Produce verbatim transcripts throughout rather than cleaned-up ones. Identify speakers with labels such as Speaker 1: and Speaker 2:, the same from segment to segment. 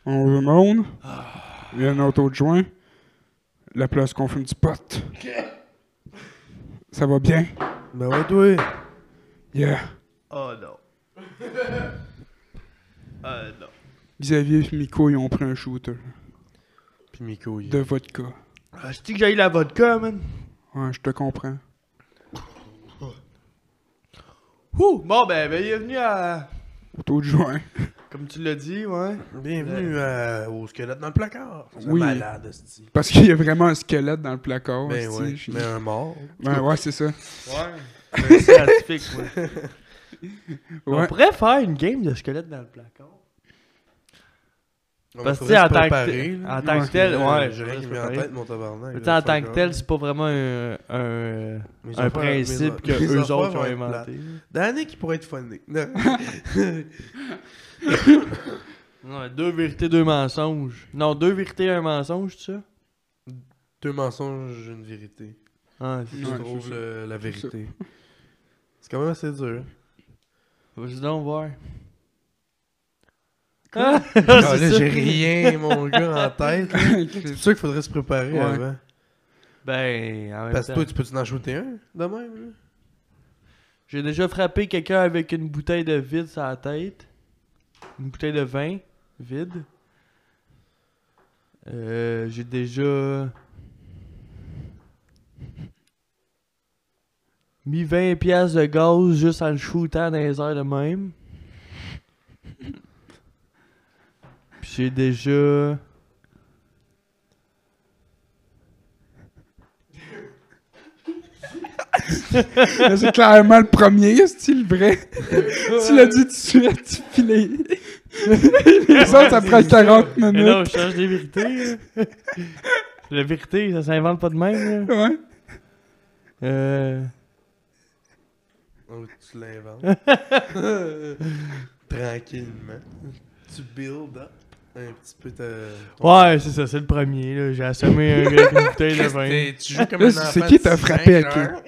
Speaker 1: On veut monde. Il y a un auto de joint. La place qu'on fume du pot. Ça va bien?
Speaker 2: Ben ouais, toi.
Speaker 1: Yeah.
Speaker 2: Oh non. Euh, non.
Speaker 1: Xavier et Miko, ils ont pris un shooter.
Speaker 2: Puis Miko, il...
Speaker 1: De vodka.
Speaker 2: Ah, je dis que j'aille la vodka, man.
Speaker 1: Ouais, je te comprends.
Speaker 2: Ouh! Bon, ben, bienvenue à...
Speaker 1: Auto de joint.
Speaker 2: Comme tu l'as dit, ouais.
Speaker 3: Bienvenue euh, au squelette dans le placard. C'est
Speaker 1: Oui.
Speaker 3: malade, esti.
Speaker 1: Parce qu'il y a vraiment un squelette dans le placard.
Speaker 3: Ben
Speaker 1: hostie,
Speaker 3: ouais,
Speaker 1: je-
Speaker 3: mais un mort.
Speaker 1: Ben ouais, c'est ça.
Speaker 2: Ouais. C'est scientifique, moi. On
Speaker 1: Ouais.
Speaker 2: pourrait faire une game de squelette dans le placard.
Speaker 3: On
Speaker 2: Parce que, tu
Speaker 3: faudrait
Speaker 2: sais, en
Speaker 3: se
Speaker 2: tant que
Speaker 3: préparer,
Speaker 2: tel-
Speaker 3: là.
Speaker 2: en tant que
Speaker 1: Ouais.
Speaker 2: tel,
Speaker 3: Là,
Speaker 2: ouais.
Speaker 3: J'ai rien
Speaker 2: faudrait
Speaker 3: qui
Speaker 2: se
Speaker 3: me vient en
Speaker 2: préparer.
Speaker 3: tête, mon tabarnak.
Speaker 2: Mais tu
Speaker 3: là,
Speaker 2: sais, en tant
Speaker 3: fuck
Speaker 2: que tel,
Speaker 3: off.
Speaker 2: c'est pas vraiment un, un,
Speaker 3: Mes
Speaker 2: un
Speaker 3: affaires-
Speaker 2: principe
Speaker 3: mes-
Speaker 2: que
Speaker 3: mes
Speaker 2: eux
Speaker 3: affaires
Speaker 2: autres
Speaker 3: vont
Speaker 2: ont
Speaker 3: être
Speaker 2: inventé.
Speaker 3: D'année qui pourrait être funny. Non.
Speaker 2: Ouais, deux vérités, deux mensonges. Non, deux vérités, un mensonge, tu sais?
Speaker 3: Deux mensonges, une vérité.
Speaker 2: Ah, c'est
Speaker 3: Je
Speaker 1: Ouais,
Speaker 3: trouve
Speaker 1: c'est ça.
Speaker 3: le- la
Speaker 1: C'est ça.
Speaker 3: vérité. C'est quand même assez dur.
Speaker 2: Vas-y donc voir.
Speaker 3: Ah,
Speaker 2: Ah,
Speaker 3: là,
Speaker 2: c'est ça.
Speaker 3: j'ai rien, mon gars, en tête. là. C'est pour ça qu'il faudrait se préparer
Speaker 1: Ouais.
Speaker 3: avant.
Speaker 2: Ben, en même
Speaker 3: Parce que
Speaker 2: temps.
Speaker 3: toi, tu peux-tu en shooter un, de même? là?
Speaker 2: J'ai déjà frappé quelqu'un avec une bouteille de vide sur la tête. Une bouteille de vin vide. Euh, j'ai déjà mis vingt piastres de gaz juste en le shootant dans les airs de même. Puis j'ai déjà...
Speaker 1: Là, c'est clairement le premier, c'est le vrai. Tu l'as dit tout de suite, puis les... les autres, ça prend quarante
Speaker 2: Mais
Speaker 1: minutes.
Speaker 2: non, je change les vérités. là. La vérité, ça s'invente pas de même. là.
Speaker 1: Ouais.
Speaker 2: Euh...
Speaker 3: Oh, tu l'inventes. Tranquillement. Tu build up un petit peu ta...
Speaker 2: Ouais, c'est ça, c'est le premier. là. J'ai assommé un gars avec une bouteille de vin.
Speaker 3: T'es- Tu joues comme
Speaker 1: Là,
Speaker 3: un
Speaker 1: c'est
Speaker 3: enfant
Speaker 1: qui
Speaker 3: de
Speaker 1: t'a
Speaker 3: six
Speaker 1: frappé,
Speaker 3: ans,
Speaker 1: ok?
Speaker 3: genre.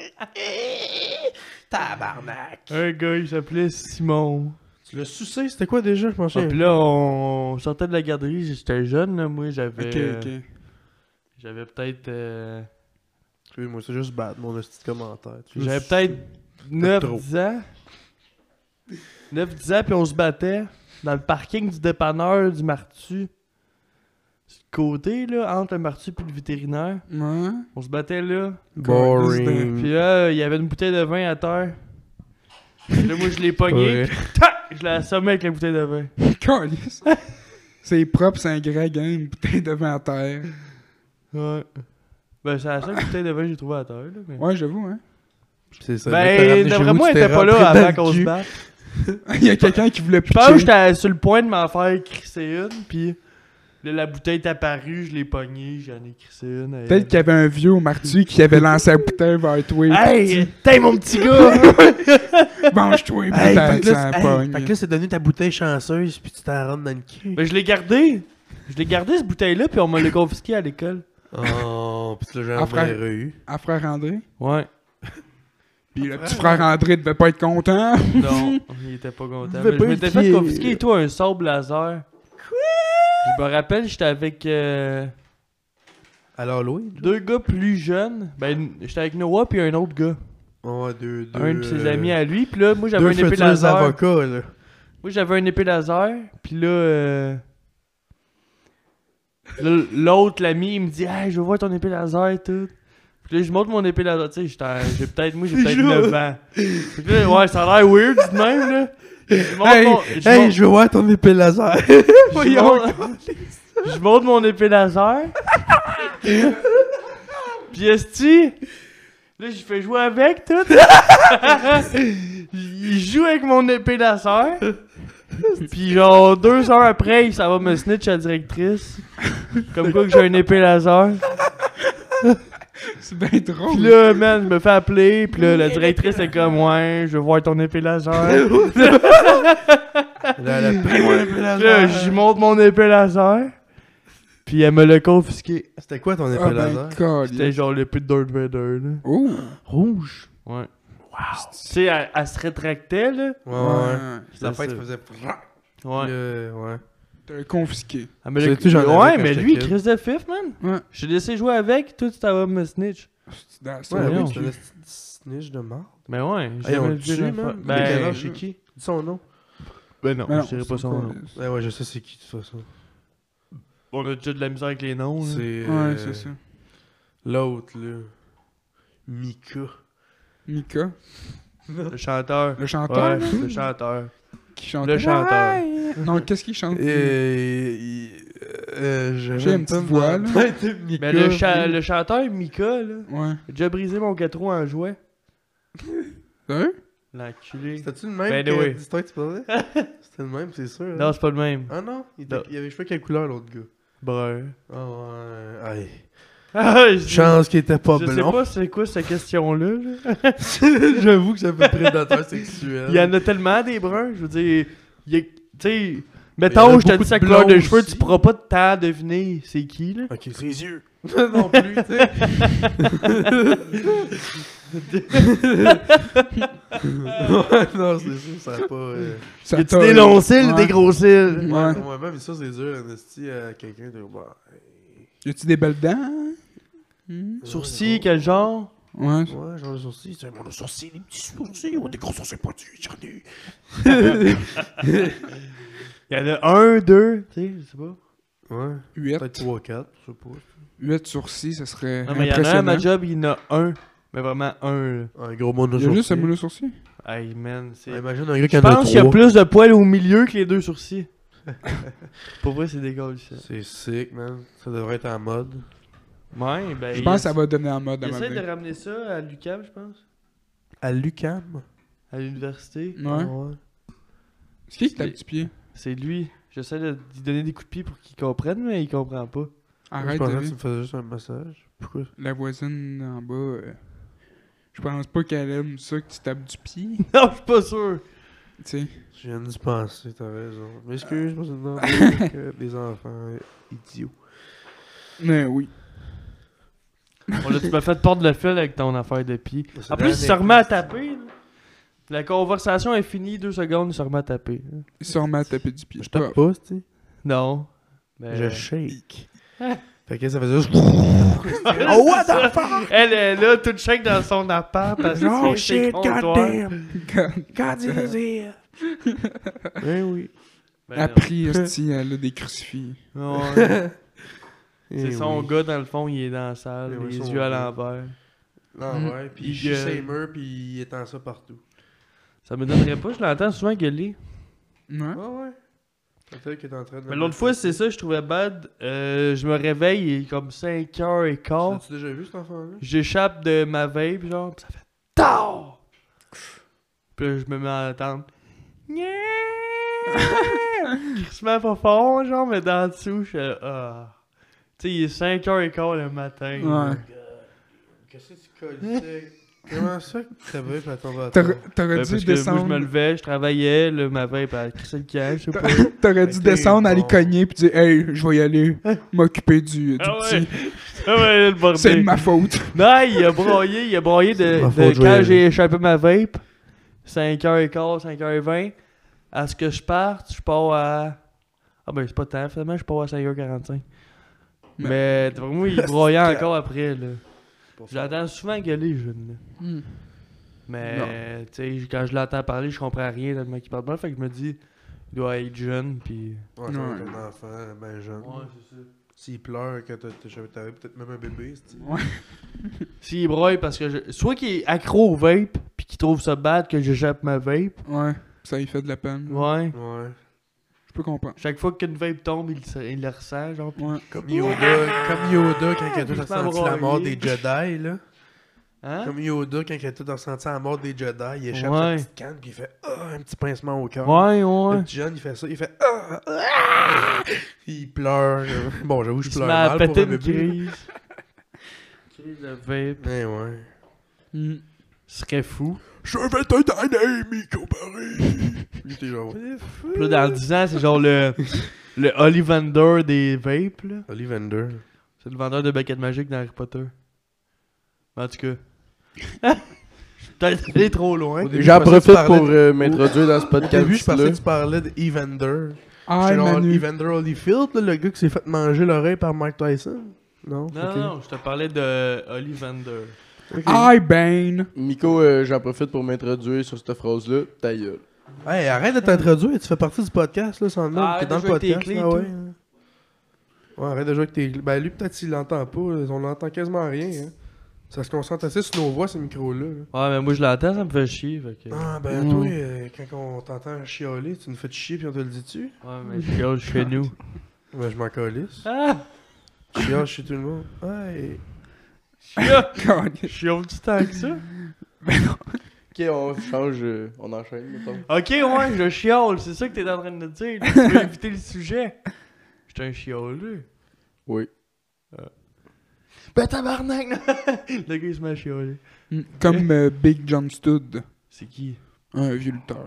Speaker 3: Tabarnak.
Speaker 2: Un gars, il s'appelait Simon.
Speaker 3: Tu l'as sucé, c'était quoi déjà, je pense?
Speaker 2: Ah, puis là, on sortait de la garderie, j'étais jeune, là, moi, j'avais...
Speaker 1: Ok, ok.
Speaker 2: J'avais peut-être... euh,
Speaker 3: Moi, c'est juste battre mon petit commentaire. Tu
Speaker 2: J'avais
Speaker 3: juste-
Speaker 2: peut-être neuf
Speaker 3: trop.
Speaker 2: dix ans. neuf dix ans, puis on se battait dans le parking du dépanneur du Martu. Sur le côté, là, entre le Martu et le vétérinaire.
Speaker 1: Ouais.
Speaker 2: On se battait là.
Speaker 3: Boring.
Speaker 2: Puis là, il y avait une bouteille de vin à terre. Puis là, moi, je l'ai pogné.
Speaker 3: Ouais.
Speaker 2: puis tac, je l'ai assommé avec la bouteille de vin.
Speaker 1: Calice. C'est propre, c'est un Greg, hein, une bouteille de vin à terre.
Speaker 2: Ouais. Ben, c'est la seule bouteille de vin que j'ai trouvée à terre, là. Mais...
Speaker 1: Ouais, j'avoue, hein.
Speaker 3: C'est ça.
Speaker 2: Ben, d'après moi, elle était pas là avant qu'on se batte.
Speaker 1: Il y a quelqu'un qui voulait
Speaker 2: Je pense que
Speaker 1: pitcher.
Speaker 2: j'étais sur le point de m'en faire crisser une, puis là, la bouteille est apparue, je l'ai pognée, j'en ai crissé une. elle-
Speaker 1: Peut-être qu'il y avait un vieux au Martu qui avait lancé la bouteille vers toi.
Speaker 2: Hey, t'es mon petit gars!
Speaker 1: Mange-toi,
Speaker 3: Hey,
Speaker 1: peut-être,
Speaker 3: fait que là,
Speaker 1: ça
Speaker 3: c'est- hey,
Speaker 1: pogne.
Speaker 3: fait que là, c'est devenu ta bouteille chanceuse, puis tu t'en rentres dans le cul.
Speaker 2: Ben, je l'ai gardé. Je l'ai gardé, cette bouteille-là, puis on m'a l'a confisqué à l'école.
Speaker 3: Oh, pis là, j'ai
Speaker 1: Ah, frère.
Speaker 3: jamais eu.
Speaker 1: À frère André.
Speaker 2: Ouais.
Speaker 1: Puis le petit frère André devait pas être content.
Speaker 2: Non, il était pas content.
Speaker 3: devais
Speaker 2: Mais
Speaker 3: pas
Speaker 2: je m'étais
Speaker 3: être
Speaker 2: fait
Speaker 3: fier.
Speaker 2: confisquer, toi, un sable laser. Quoi? Je me rappelle, j'étais avec euh,
Speaker 3: À l'Halloween?
Speaker 2: deux gars plus jeunes. Ben, j'étais avec Noah, puis un autre gars.
Speaker 3: Ouais, deux, deux.
Speaker 2: Un de ses
Speaker 3: euh,
Speaker 2: amis à lui, puis là, moi, j'avais
Speaker 3: Deux
Speaker 2: une épée
Speaker 3: futurs
Speaker 2: laser.
Speaker 3: avocats, là.
Speaker 2: Moi, j'avais une épée laser, puis là, euh... là, l'autre, l'ami, il me dit « Hey, je veux voir ton épée laser et tout. » Puis là, je montre mon épée laser, tu sais, j'étais- j'ai peut-être, moi, j'ai peut-être
Speaker 3: Joue.
Speaker 2: neuf ans. Fait que là, ouais, ça a l'air weird, de même, là. Je montre
Speaker 3: Hey,
Speaker 2: mon- je
Speaker 3: hey,
Speaker 2: montre-
Speaker 3: je veux voir ton épée laser.
Speaker 2: je
Speaker 3: Voyons.
Speaker 2: montre- je montre mon épée laser. Puis esti, là, je fais jouer avec, tout. Il joue avec mon épée laser. Puis genre deux heures après, il s'en va me snitch à la directrice. Comme quoi que j'ai une épée laser.
Speaker 1: C'est bien drôle.
Speaker 2: Puis là, man, je me fais appeler. Puis là, la directrice est comme, ouais, je veux voir ton épée laser.
Speaker 3: Là, elle a pris mon épée
Speaker 2: Puis là,
Speaker 3: laser.
Speaker 2: je montre mon épée laser. Puis elle me l'a confisqué.
Speaker 3: C'était quoi ton épée
Speaker 1: Ah
Speaker 3: laser?
Speaker 1: ben, calice.
Speaker 2: C'était genre l'épée de Darth Vader, là.
Speaker 1: Oh!
Speaker 2: Rouge. Ouais.
Speaker 3: Wow.
Speaker 2: Tu sais, elle, elle se rétractait, là.
Speaker 3: Ouais, ouais.
Speaker 1: Ouais.
Speaker 3: La
Speaker 2: C'est
Speaker 3: fête
Speaker 2: ça.
Speaker 3: faisait...
Speaker 2: Ouais.
Speaker 3: Le- ouais.
Speaker 1: T'as confisqué.
Speaker 2: Ah, mais
Speaker 3: C'est
Speaker 2: le...
Speaker 3: tout, j'en avais
Speaker 2: Ouais,
Speaker 3: quand
Speaker 2: mais
Speaker 3: j'étais
Speaker 2: lui,
Speaker 3: kid.
Speaker 2: Chris de fif, man.
Speaker 1: Ouais.
Speaker 2: Je t'ai laissé jouer avec, tout, tu vas me snitch.
Speaker 1: C'est dans- c'est
Speaker 3: Ouais,
Speaker 1: vrai
Speaker 2: voyons.
Speaker 3: oui,
Speaker 1: que-
Speaker 3: c'est un esti de snitch de merde.
Speaker 2: Mais ouais,
Speaker 3: Hey,
Speaker 2: j'ai
Speaker 3: on
Speaker 2: jamais
Speaker 3: le
Speaker 2: dit
Speaker 3: tue,
Speaker 2: la
Speaker 3: man.
Speaker 2: fois-
Speaker 3: Ben, quel
Speaker 2: Ben,
Speaker 3: âge, c'est qui? Dis son nom.
Speaker 2: ben non,
Speaker 1: Mais non,
Speaker 2: je dirais
Speaker 1: c'est
Speaker 2: pas son
Speaker 1: pas-
Speaker 2: nom.
Speaker 3: Ouais, ouais, je sais c'est qui, de toute façon.
Speaker 2: On a déjà de la misère avec les noms, là.
Speaker 3: C'est.
Speaker 1: Ouais,
Speaker 3: euh,
Speaker 1: c'est ça.
Speaker 3: L'autre, là. Mika.
Speaker 1: Mika,
Speaker 2: Le chanteur.
Speaker 1: le chanteur,
Speaker 2: Ouais,
Speaker 1: là,
Speaker 2: le chanteur.
Speaker 1: qui chante.
Speaker 2: Le chanteur.
Speaker 1: Ouais. Non, qu'est-ce qu'il chante?
Speaker 3: Et. il- euh, je
Speaker 1: J'ai une petite voix, là.
Speaker 2: Mais le, cha- le chanteur Mika, là,
Speaker 1: Ouais.
Speaker 2: a déjà brisé mon quatre-roues en jouet.
Speaker 1: Sérieux?
Speaker 2: L'enculé.
Speaker 3: C'était-tu le même
Speaker 2: Ben,
Speaker 3: que
Speaker 2: oui.
Speaker 3: l'histoire que tu parlais? C'était le même, c'est sûr. hein?
Speaker 2: Non, c'est pas le même.
Speaker 3: Ah non? Il, était-
Speaker 2: Non.
Speaker 3: il avait joué quelle couleur, l'autre gars?
Speaker 2: Brun.
Speaker 3: Ah ouais. Aïe.
Speaker 2: Ah, je
Speaker 3: Chance qu'il était pas
Speaker 2: je sais
Speaker 3: blond.
Speaker 2: pas c'est quoi cette question-là. là.
Speaker 3: J'avoue que ça fait prédateur sexuel.
Speaker 2: Il y en a tellement des bruns, je veux dire. il y a- Tu sais,
Speaker 3: Il y en a
Speaker 2: mettons, je te
Speaker 3: beaucoup
Speaker 2: dis sa
Speaker 3: de
Speaker 2: couleur de
Speaker 3: blonds
Speaker 2: cheveux,
Speaker 3: aussi.
Speaker 2: tu pourras pas tant deviner c'est qui, là.
Speaker 3: Ok, ses yeux. non plus, tu sais. Ouais, non, c'est sûr, ça a pas. Euh...
Speaker 1: Ça
Speaker 2: Y a-tu
Speaker 1: t'a-
Speaker 2: des longs cils,
Speaker 1: Ouais.
Speaker 2: des gros cils?
Speaker 1: Ouais.
Speaker 3: Ouais, ouais, même ça, c'est dur, en esti, à quelqu'un de. Bah,
Speaker 1: Y a-tu des belles dents? Hmm?
Speaker 2: Sourcils, quel genre?
Speaker 1: Ouais.
Speaker 3: Ouais, genre le sourcil, c'est mon sourcil, les petits sourcils, on a des gros sourcils pointus, j'en ai.
Speaker 2: Il y en a un, deux, tu sais, je sais pas.
Speaker 3: Ouais,
Speaker 1: huit.
Speaker 3: peut-être trois, quatre, je sais pas.
Speaker 1: huit sourcils, ça serait
Speaker 2: Non, mais il y en a un, à
Speaker 1: impressionnant.
Speaker 2: ma job, il y en a un. Mais vraiment un, là.
Speaker 3: Un gros mono
Speaker 1: Il y a juste un mono sourcil?
Speaker 2: Hey, man, c'est...
Speaker 3: Imagine un gars qui
Speaker 2: Je
Speaker 3: en a
Speaker 2: pense qu'il y a
Speaker 3: trois.
Speaker 2: plus de poils au milieu que les deux sourcils. Pour vrai, c'est dégueulasse, ça.
Speaker 3: C'est sick, man. Ça devrait être en mode.
Speaker 2: Ouais, ben...
Speaker 1: Je
Speaker 2: il
Speaker 1: pense que
Speaker 2: essa-
Speaker 1: ça va devenir en mode à
Speaker 2: Il
Speaker 1: un
Speaker 2: essaie
Speaker 1: moment
Speaker 2: de
Speaker 1: donné.
Speaker 2: ramener ça à l'U Q A M, je pense.
Speaker 3: À l'UQAM.
Speaker 2: À l'université.
Speaker 1: Ouais. C'est qui qui tape du pied?
Speaker 2: C'est lui. J'essaie de lui donner des coups de pied pour qu'il comprenne, mais il comprend pas.
Speaker 3: Je
Speaker 1: Arrête,
Speaker 3: pensais que
Speaker 1: David.
Speaker 3: tu me faisais juste un massage. Pourquoi?
Speaker 1: La voisine en bas, euh, je pense pas qu'elle aime ça que tu tapes du pied.
Speaker 2: Non, je suis pas sûr.
Speaker 1: Tu sais.
Speaker 3: Je viens d'y penser, t'as raison. Mais excuse, moi, c'est normal que des enfants euh, idiots.
Speaker 1: Mais oui.
Speaker 2: On a, tu m'as fait porte le fil avec ton affaire de pied.
Speaker 3: C'est
Speaker 2: En plus, il se remet à taper. là. La conversation est finie, deux secondes, il se remet à taper. là.
Speaker 1: Il se remet à taper du pied.
Speaker 3: Je tape pas, tu sais.
Speaker 2: Non. Mais...
Speaker 3: Je shake. Fait que ça faisait juste.
Speaker 2: Oh, what the fuck? Elle est là, toute shake dans son appart parce que
Speaker 3: Oh
Speaker 2: c'est ses
Speaker 3: shit,
Speaker 2: comptoirs.
Speaker 3: goddamn!
Speaker 1: God.
Speaker 3: God is here! Ben oui.
Speaker 2: Ben
Speaker 1: Elle a
Speaker 2: non.
Speaker 1: pris, esti, elle a des crucifix.
Speaker 2: Ouais.
Speaker 3: Eh
Speaker 2: C'est son
Speaker 3: oui.
Speaker 2: gars, dans le fond, il est dans la salle,
Speaker 3: Eh oui,
Speaker 2: les
Speaker 3: son
Speaker 2: yeux à
Speaker 3: gars.
Speaker 2: l'envers.
Speaker 3: Ah
Speaker 1: Mm.
Speaker 3: ouais, puis
Speaker 2: Il
Speaker 3: il chie
Speaker 2: gueule.
Speaker 3: ses murs, puis il étend ça partout.
Speaker 2: Ça me donnerait pas, je l'entends souvent gueuler.
Speaker 1: Ouais.
Speaker 3: Ouais, ouais. Peut-être qu'il est en train de.
Speaker 2: Mais l'autre fois, c'est ça, je trouvais bad. Euh, je me réveille, il est comme cinq heures quinze.
Speaker 3: As-tu déjà vu cet enfant-là?
Speaker 2: J'échappe de ma vape, genre, pis ça fait tard. Puis là, je me mets à attendre. Crissement pas fort, genre, mais dans le dessous, je suis là, ah. Tu sais, il est cinq heures quinze le matin.
Speaker 1: Ouais.
Speaker 3: Qu'est-ce que tu colles? Comment ça que ta vape, elle tombe à
Speaker 1: T'aurais
Speaker 3: terre?
Speaker 1: t'aurais
Speaker 2: Ben,
Speaker 1: dû
Speaker 2: parce que moi, je
Speaker 1: descendre.
Speaker 2: me levais, je travaillais, là, ma vape, elle crissait le camp, je sais pas.
Speaker 1: T'aurais dû
Speaker 3: Ok,
Speaker 1: descendre, aller
Speaker 3: bon.
Speaker 1: cogner, pis dire, hey, je vais y aller m'occuper du, du
Speaker 2: Ah ouais.
Speaker 1: petit.
Speaker 2: Ah ouais, le bordel.
Speaker 1: C'est de ma faute.
Speaker 2: Non, il a broyé, il a broyé de,
Speaker 3: C'est ma
Speaker 2: de
Speaker 3: faute,
Speaker 2: quand
Speaker 3: Joël.
Speaker 2: j'ai échappé ma vape, cinq heures quinze, cinq heures vingt, à ce que je parte, je pars à... Ah ben c'est pas tant, finalement, je pars à cinq heures quarante-cinq.
Speaker 1: Mais-
Speaker 2: Mais pour moi, il broyait
Speaker 3: C'est
Speaker 2: encore après, là.
Speaker 3: Pour ça.
Speaker 2: J'entends souvent gueuler, jeune, là.
Speaker 1: Hmm.
Speaker 2: Mais, tu sais, quand je l'entends parler, je comprends rien tellement qu'il parle mal, fait que je me dis, il doit être jeune, pis...
Speaker 3: Ouais, ça va
Speaker 1: Ouais.
Speaker 3: être un enfant, ben jeune.
Speaker 2: c'est ça.
Speaker 3: S'il pleure quand t'as t'as- t'avais peut-être même un bébé, c'est.
Speaker 1: Ouais.
Speaker 2: S'il broye parce que je... Soit qu'il est accro au vape, pis qu'il trouve ça bad que j'échappe ma vape.
Speaker 1: Ouais. Ça lui fait de la peine.
Speaker 2: Ouais.
Speaker 3: Ouais.
Speaker 1: Je peux comprendre.
Speaker 2: Chaque fois qu'une vape tombe, il, se- il le ressent, genre.
Speaker 1: Ouais.
Speaker 3: Comme Yoda, comme Yoda quand il a tout
Speaker 2: Il
Speaker 3: ressenti
Speaker 2: m'a
Speaker 3: la mort
Speaker 2: broyé.
Speaker 3: des Jedi, là.
Speaker 2: Hein?
Speaker 3: Comme Yoda quand il a tout ressenti la mort des Jedi, il échappe
Speaker 2: Ouais.
Speaker 3: sa petite canne puis il fait ah, un petit pincement au cœur.
Speaker 2: Ouais,
Speaker 3: Le
Speaker 2: ouais.
Speaker 3: petit jeune, il fait ça, il fait ah, ah! Il pleure. Bon, j'avoue, je
Speaker 2: Il se
Speaker 3: pleure
Speaker 2: met à
Speaker 3: mal pour
Speaker 2: péter
Speaker 3: un
Speaker 2: une
Speaker 3: bébé.
Speaker 2: crise. Crise de vape.
Speaker 3: Mais ouais.
Speaker 1: Hmm.
Speaker 2: Ce serait fou.
Speaker 3: Je vais te donner, Miko Paris. Lui, t'es genre, what the fuck?
Speaker 2: Puis là, dans dix ans, c'est genre le, le Ollivander des vapes, là.
Speaker 3: Ollivander.
Speaker 2: C'est le vendeur de baguettes magiques dans Harry Potter. En tout cas. Je suis peut-être allé trop loin.
Speaker 3: Au début,
Speaker 4: J'en
Speaker 3: je pensais que tu
Speaker 4: profite
Speaker 3: parlais
Speaker 4: pour
Speaker 3: de-
Speaker 4: euh, m'introduire dans ce
Speaker 3: Au début, je pensais que
Speaker 4: podcast-là.
Speaker 3: tu parlais de Evander.
Speaker 1: Ah,
Speaker 3: J'étais genre
Speaker 1: Manu.
Speaker 3: Evander Holyfield, là, le gars qui s'est fait manger l'oreille par Mike Tyson. Non?
Speaker 2: Non,
Speaker 3: Ok.
Speaker 2: non, je te parlais de Ollivander.
Speaker 3: Ok.
Speaker 1: Hi, Bane.
Speaker 4: Miko, euh, j'en profite pour m'introduire sur cette phrase-là. Ta gueule.
Speaker 3: Hey, arrête de t'introduire, tu fais partie du podcast, là, sans le nom.
Speaker 2: Ah,
Speaker 3: T'es dans le
Speaker 2: arrête de jouer avec
Speaker 3: podcast.
Speaker 2: tes clés,
Speaker 3: Ah ouais.
Speaker 2: tout.
Speaker 3: Ouais, arrête de jouer avec tes clés. Ben lui, peut-être qu'il l'entend pas, là. On l'entend quasiment rien. Hein. Ça se concentre assez sur nos voix, ces micros-là. là.
Speaker 2: Ouais, mais moi je l'entends, ça me fait chier. Fait que...
Speaker 3: Ah, ben
Speaker 1: Mm.
Speaker 3: toi, euh, quand on t'entend chialer, tu nous fais chier puis on te le dit-tu?
Speaker 2: Ouais, mais je chiale chez nous.
Speaker 3: Ben je m'en calisse.
Speaker 2: Ah!
Speaker 3: Je chiale chez tout le monde. Ouais.
Speaker 2: Chiale! Je chiale du temps que ça?
Speaker 4: Ok, on change, euh, on enchaîne, mettons.
Speaker 2: Ok, ouais, je chiale, c'est ça que t'es en train de dire. Tu veux éviter le sujet. J'étais un chialeux.
Speaker 4: Oui.
Speaker 2: Ben tabarnak! Le gars il se met à chialer.
Speaker 1: Mm, Comme euh, Big John Stud.
Speaker 2: C'est qui?
Speaker 1: Un vieux lutteur.